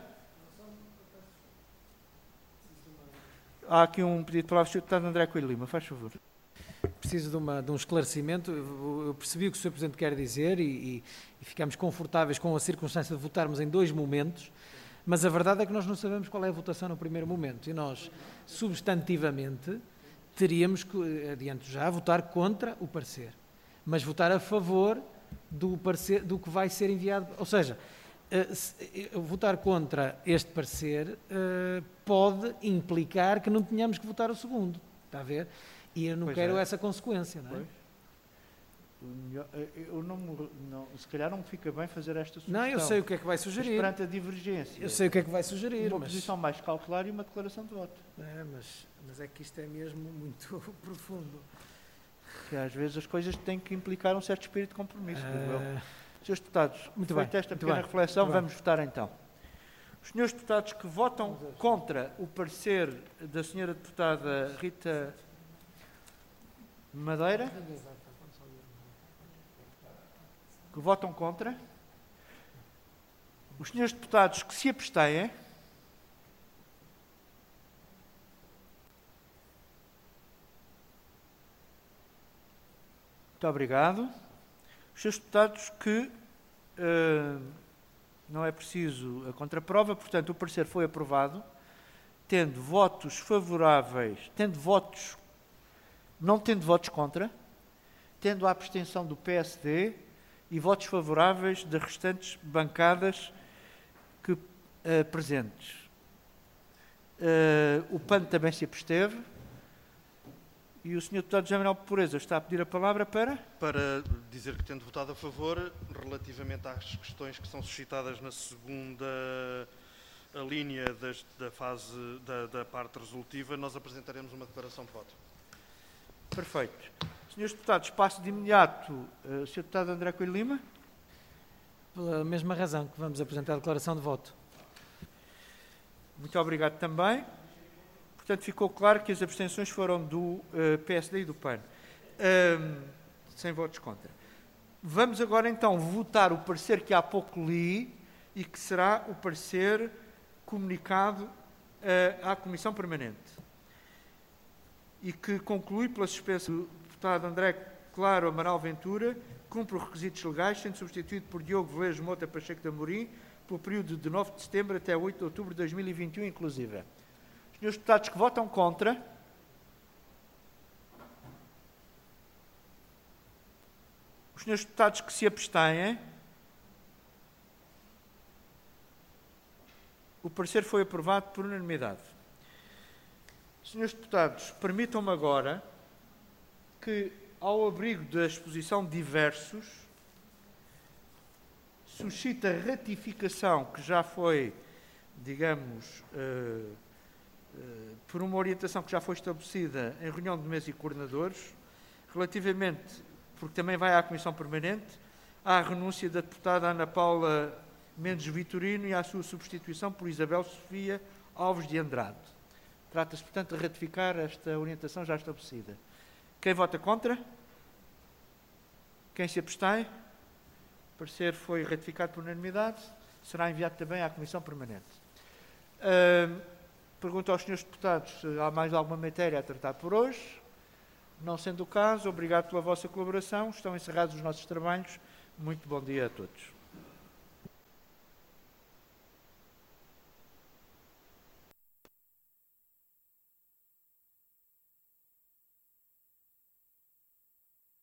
Há aqui um pedido de palavra do senhor deputado André Coelho Lima, faz favor. Preciso de, uma, de um esclarecimento. Eu percebi o que o senhor Presidente quer dizer e, e, e ficamos confortáveis com a circunstância de votarmos em dois momentos, mas a verdade é que nós não sabemos qual é a votação no primeiro momento e nós, substantivamente, teríamos que, adianto já, votar contra o parecer, mas votar a favor do, parecer, do que vai ser enviado. Ou seja, uh, se, uh, votar contra este parecer uh, pode implicar que não tenhamos que votar o segundo. Está a ver? E eu não pois quero é. essa consequência, não é? Pois. Eu não, não, se calhar não fica bem fazer esta sugestão. Não, eu sei o que é que vai sugerir. Mas perante a divergência. Eu sei o que é que vai sugerir. Uma mas... posição mais cautelar e uma declaração de voto. É, mas, mas é que isto é mesmo muito profundo. Que às vezes as coisas têm que implicar um certo espírito de compromisso. Uh... Senhores deputados, muito feita bem, esta pequena bem, reflexão, vamos bem. votar então. Os senhores deputados que votam contra o parecer da senhora deputada Rita Madeira, que votam contra. Os senhores deputados que se abstêm. Muito obrigado. Os senhores deputados que uh, não é preciso a contraprova, portanto, o parecer foi aprovado, tendo votos favoráveis, tendo votos, não tendo votos contra, tendo a abstenção do P S D e votos favoráveis das restantes bancadas que, uh, presentes. Uh, o P A N também se absteve. E o senhor deputado José Manuel Pureza está a pedir a palavra para? Para dizer que tendo votado a favor, relativamente às questões que são suscitadas na segunda a linha das, da fase da, da parte resolutiva, nós apresentaremos uma declaração de voto. Perfeito. Senhores deputados, passo de imediato uh, senhor deputado André Coelho Lima. Pela mesma razão que vamos apresentar a declaração de voto. Muito obrigado também. Portanto, ficou claro que as abstenções foram do uh, P S D e do P A N, um, sem votos contra. Vamos agora, então, votar o parecer que há pouco li e que será o parecer comunicado uh, à Comissão Permanente e que conclui pela suspensão do deputado André Claro Amaral Ventura, cumpre os requisitos legais, sendo substituído por Diogo Velez Mota Pacheco de Amorim, pelo período de nove de setembro até oito de outubro de dois mil e vinte e um, inclusive. Os senhores deputados que votam contra. Os senhores deputados que se abstêm. O parecer foi aprovado por unanimidade. Senhores deputados, permitam-me agora que, ao abrigo da exposição de diversos, suscita a ratificação que já foi, digamos, uh, Uh, por uma orientação que já foi estabelecida em reunião de mesa e coordenadores, relativamente, porque também vai à Comissão Permanente, à renúncia da deputada Ana Paula Mendes Vitorino e à sua substituição por Isabel Sofia Alves de Andrade. Trata-se, portanto, de ratificar esta orientação já estabelecida. Quem vota contra? Quem se abstém? O parecer foi ratificado por unanimidade. Será enviado também à Comissão Permanente. Uh, Pergunto aos senhores deputados se há mais alguma matéria a tratar por hoje. Não sendo o caso, obrigado pela vossa colaboração. Estão encerrados os nossos trabalhos. Muito bom dia a todos.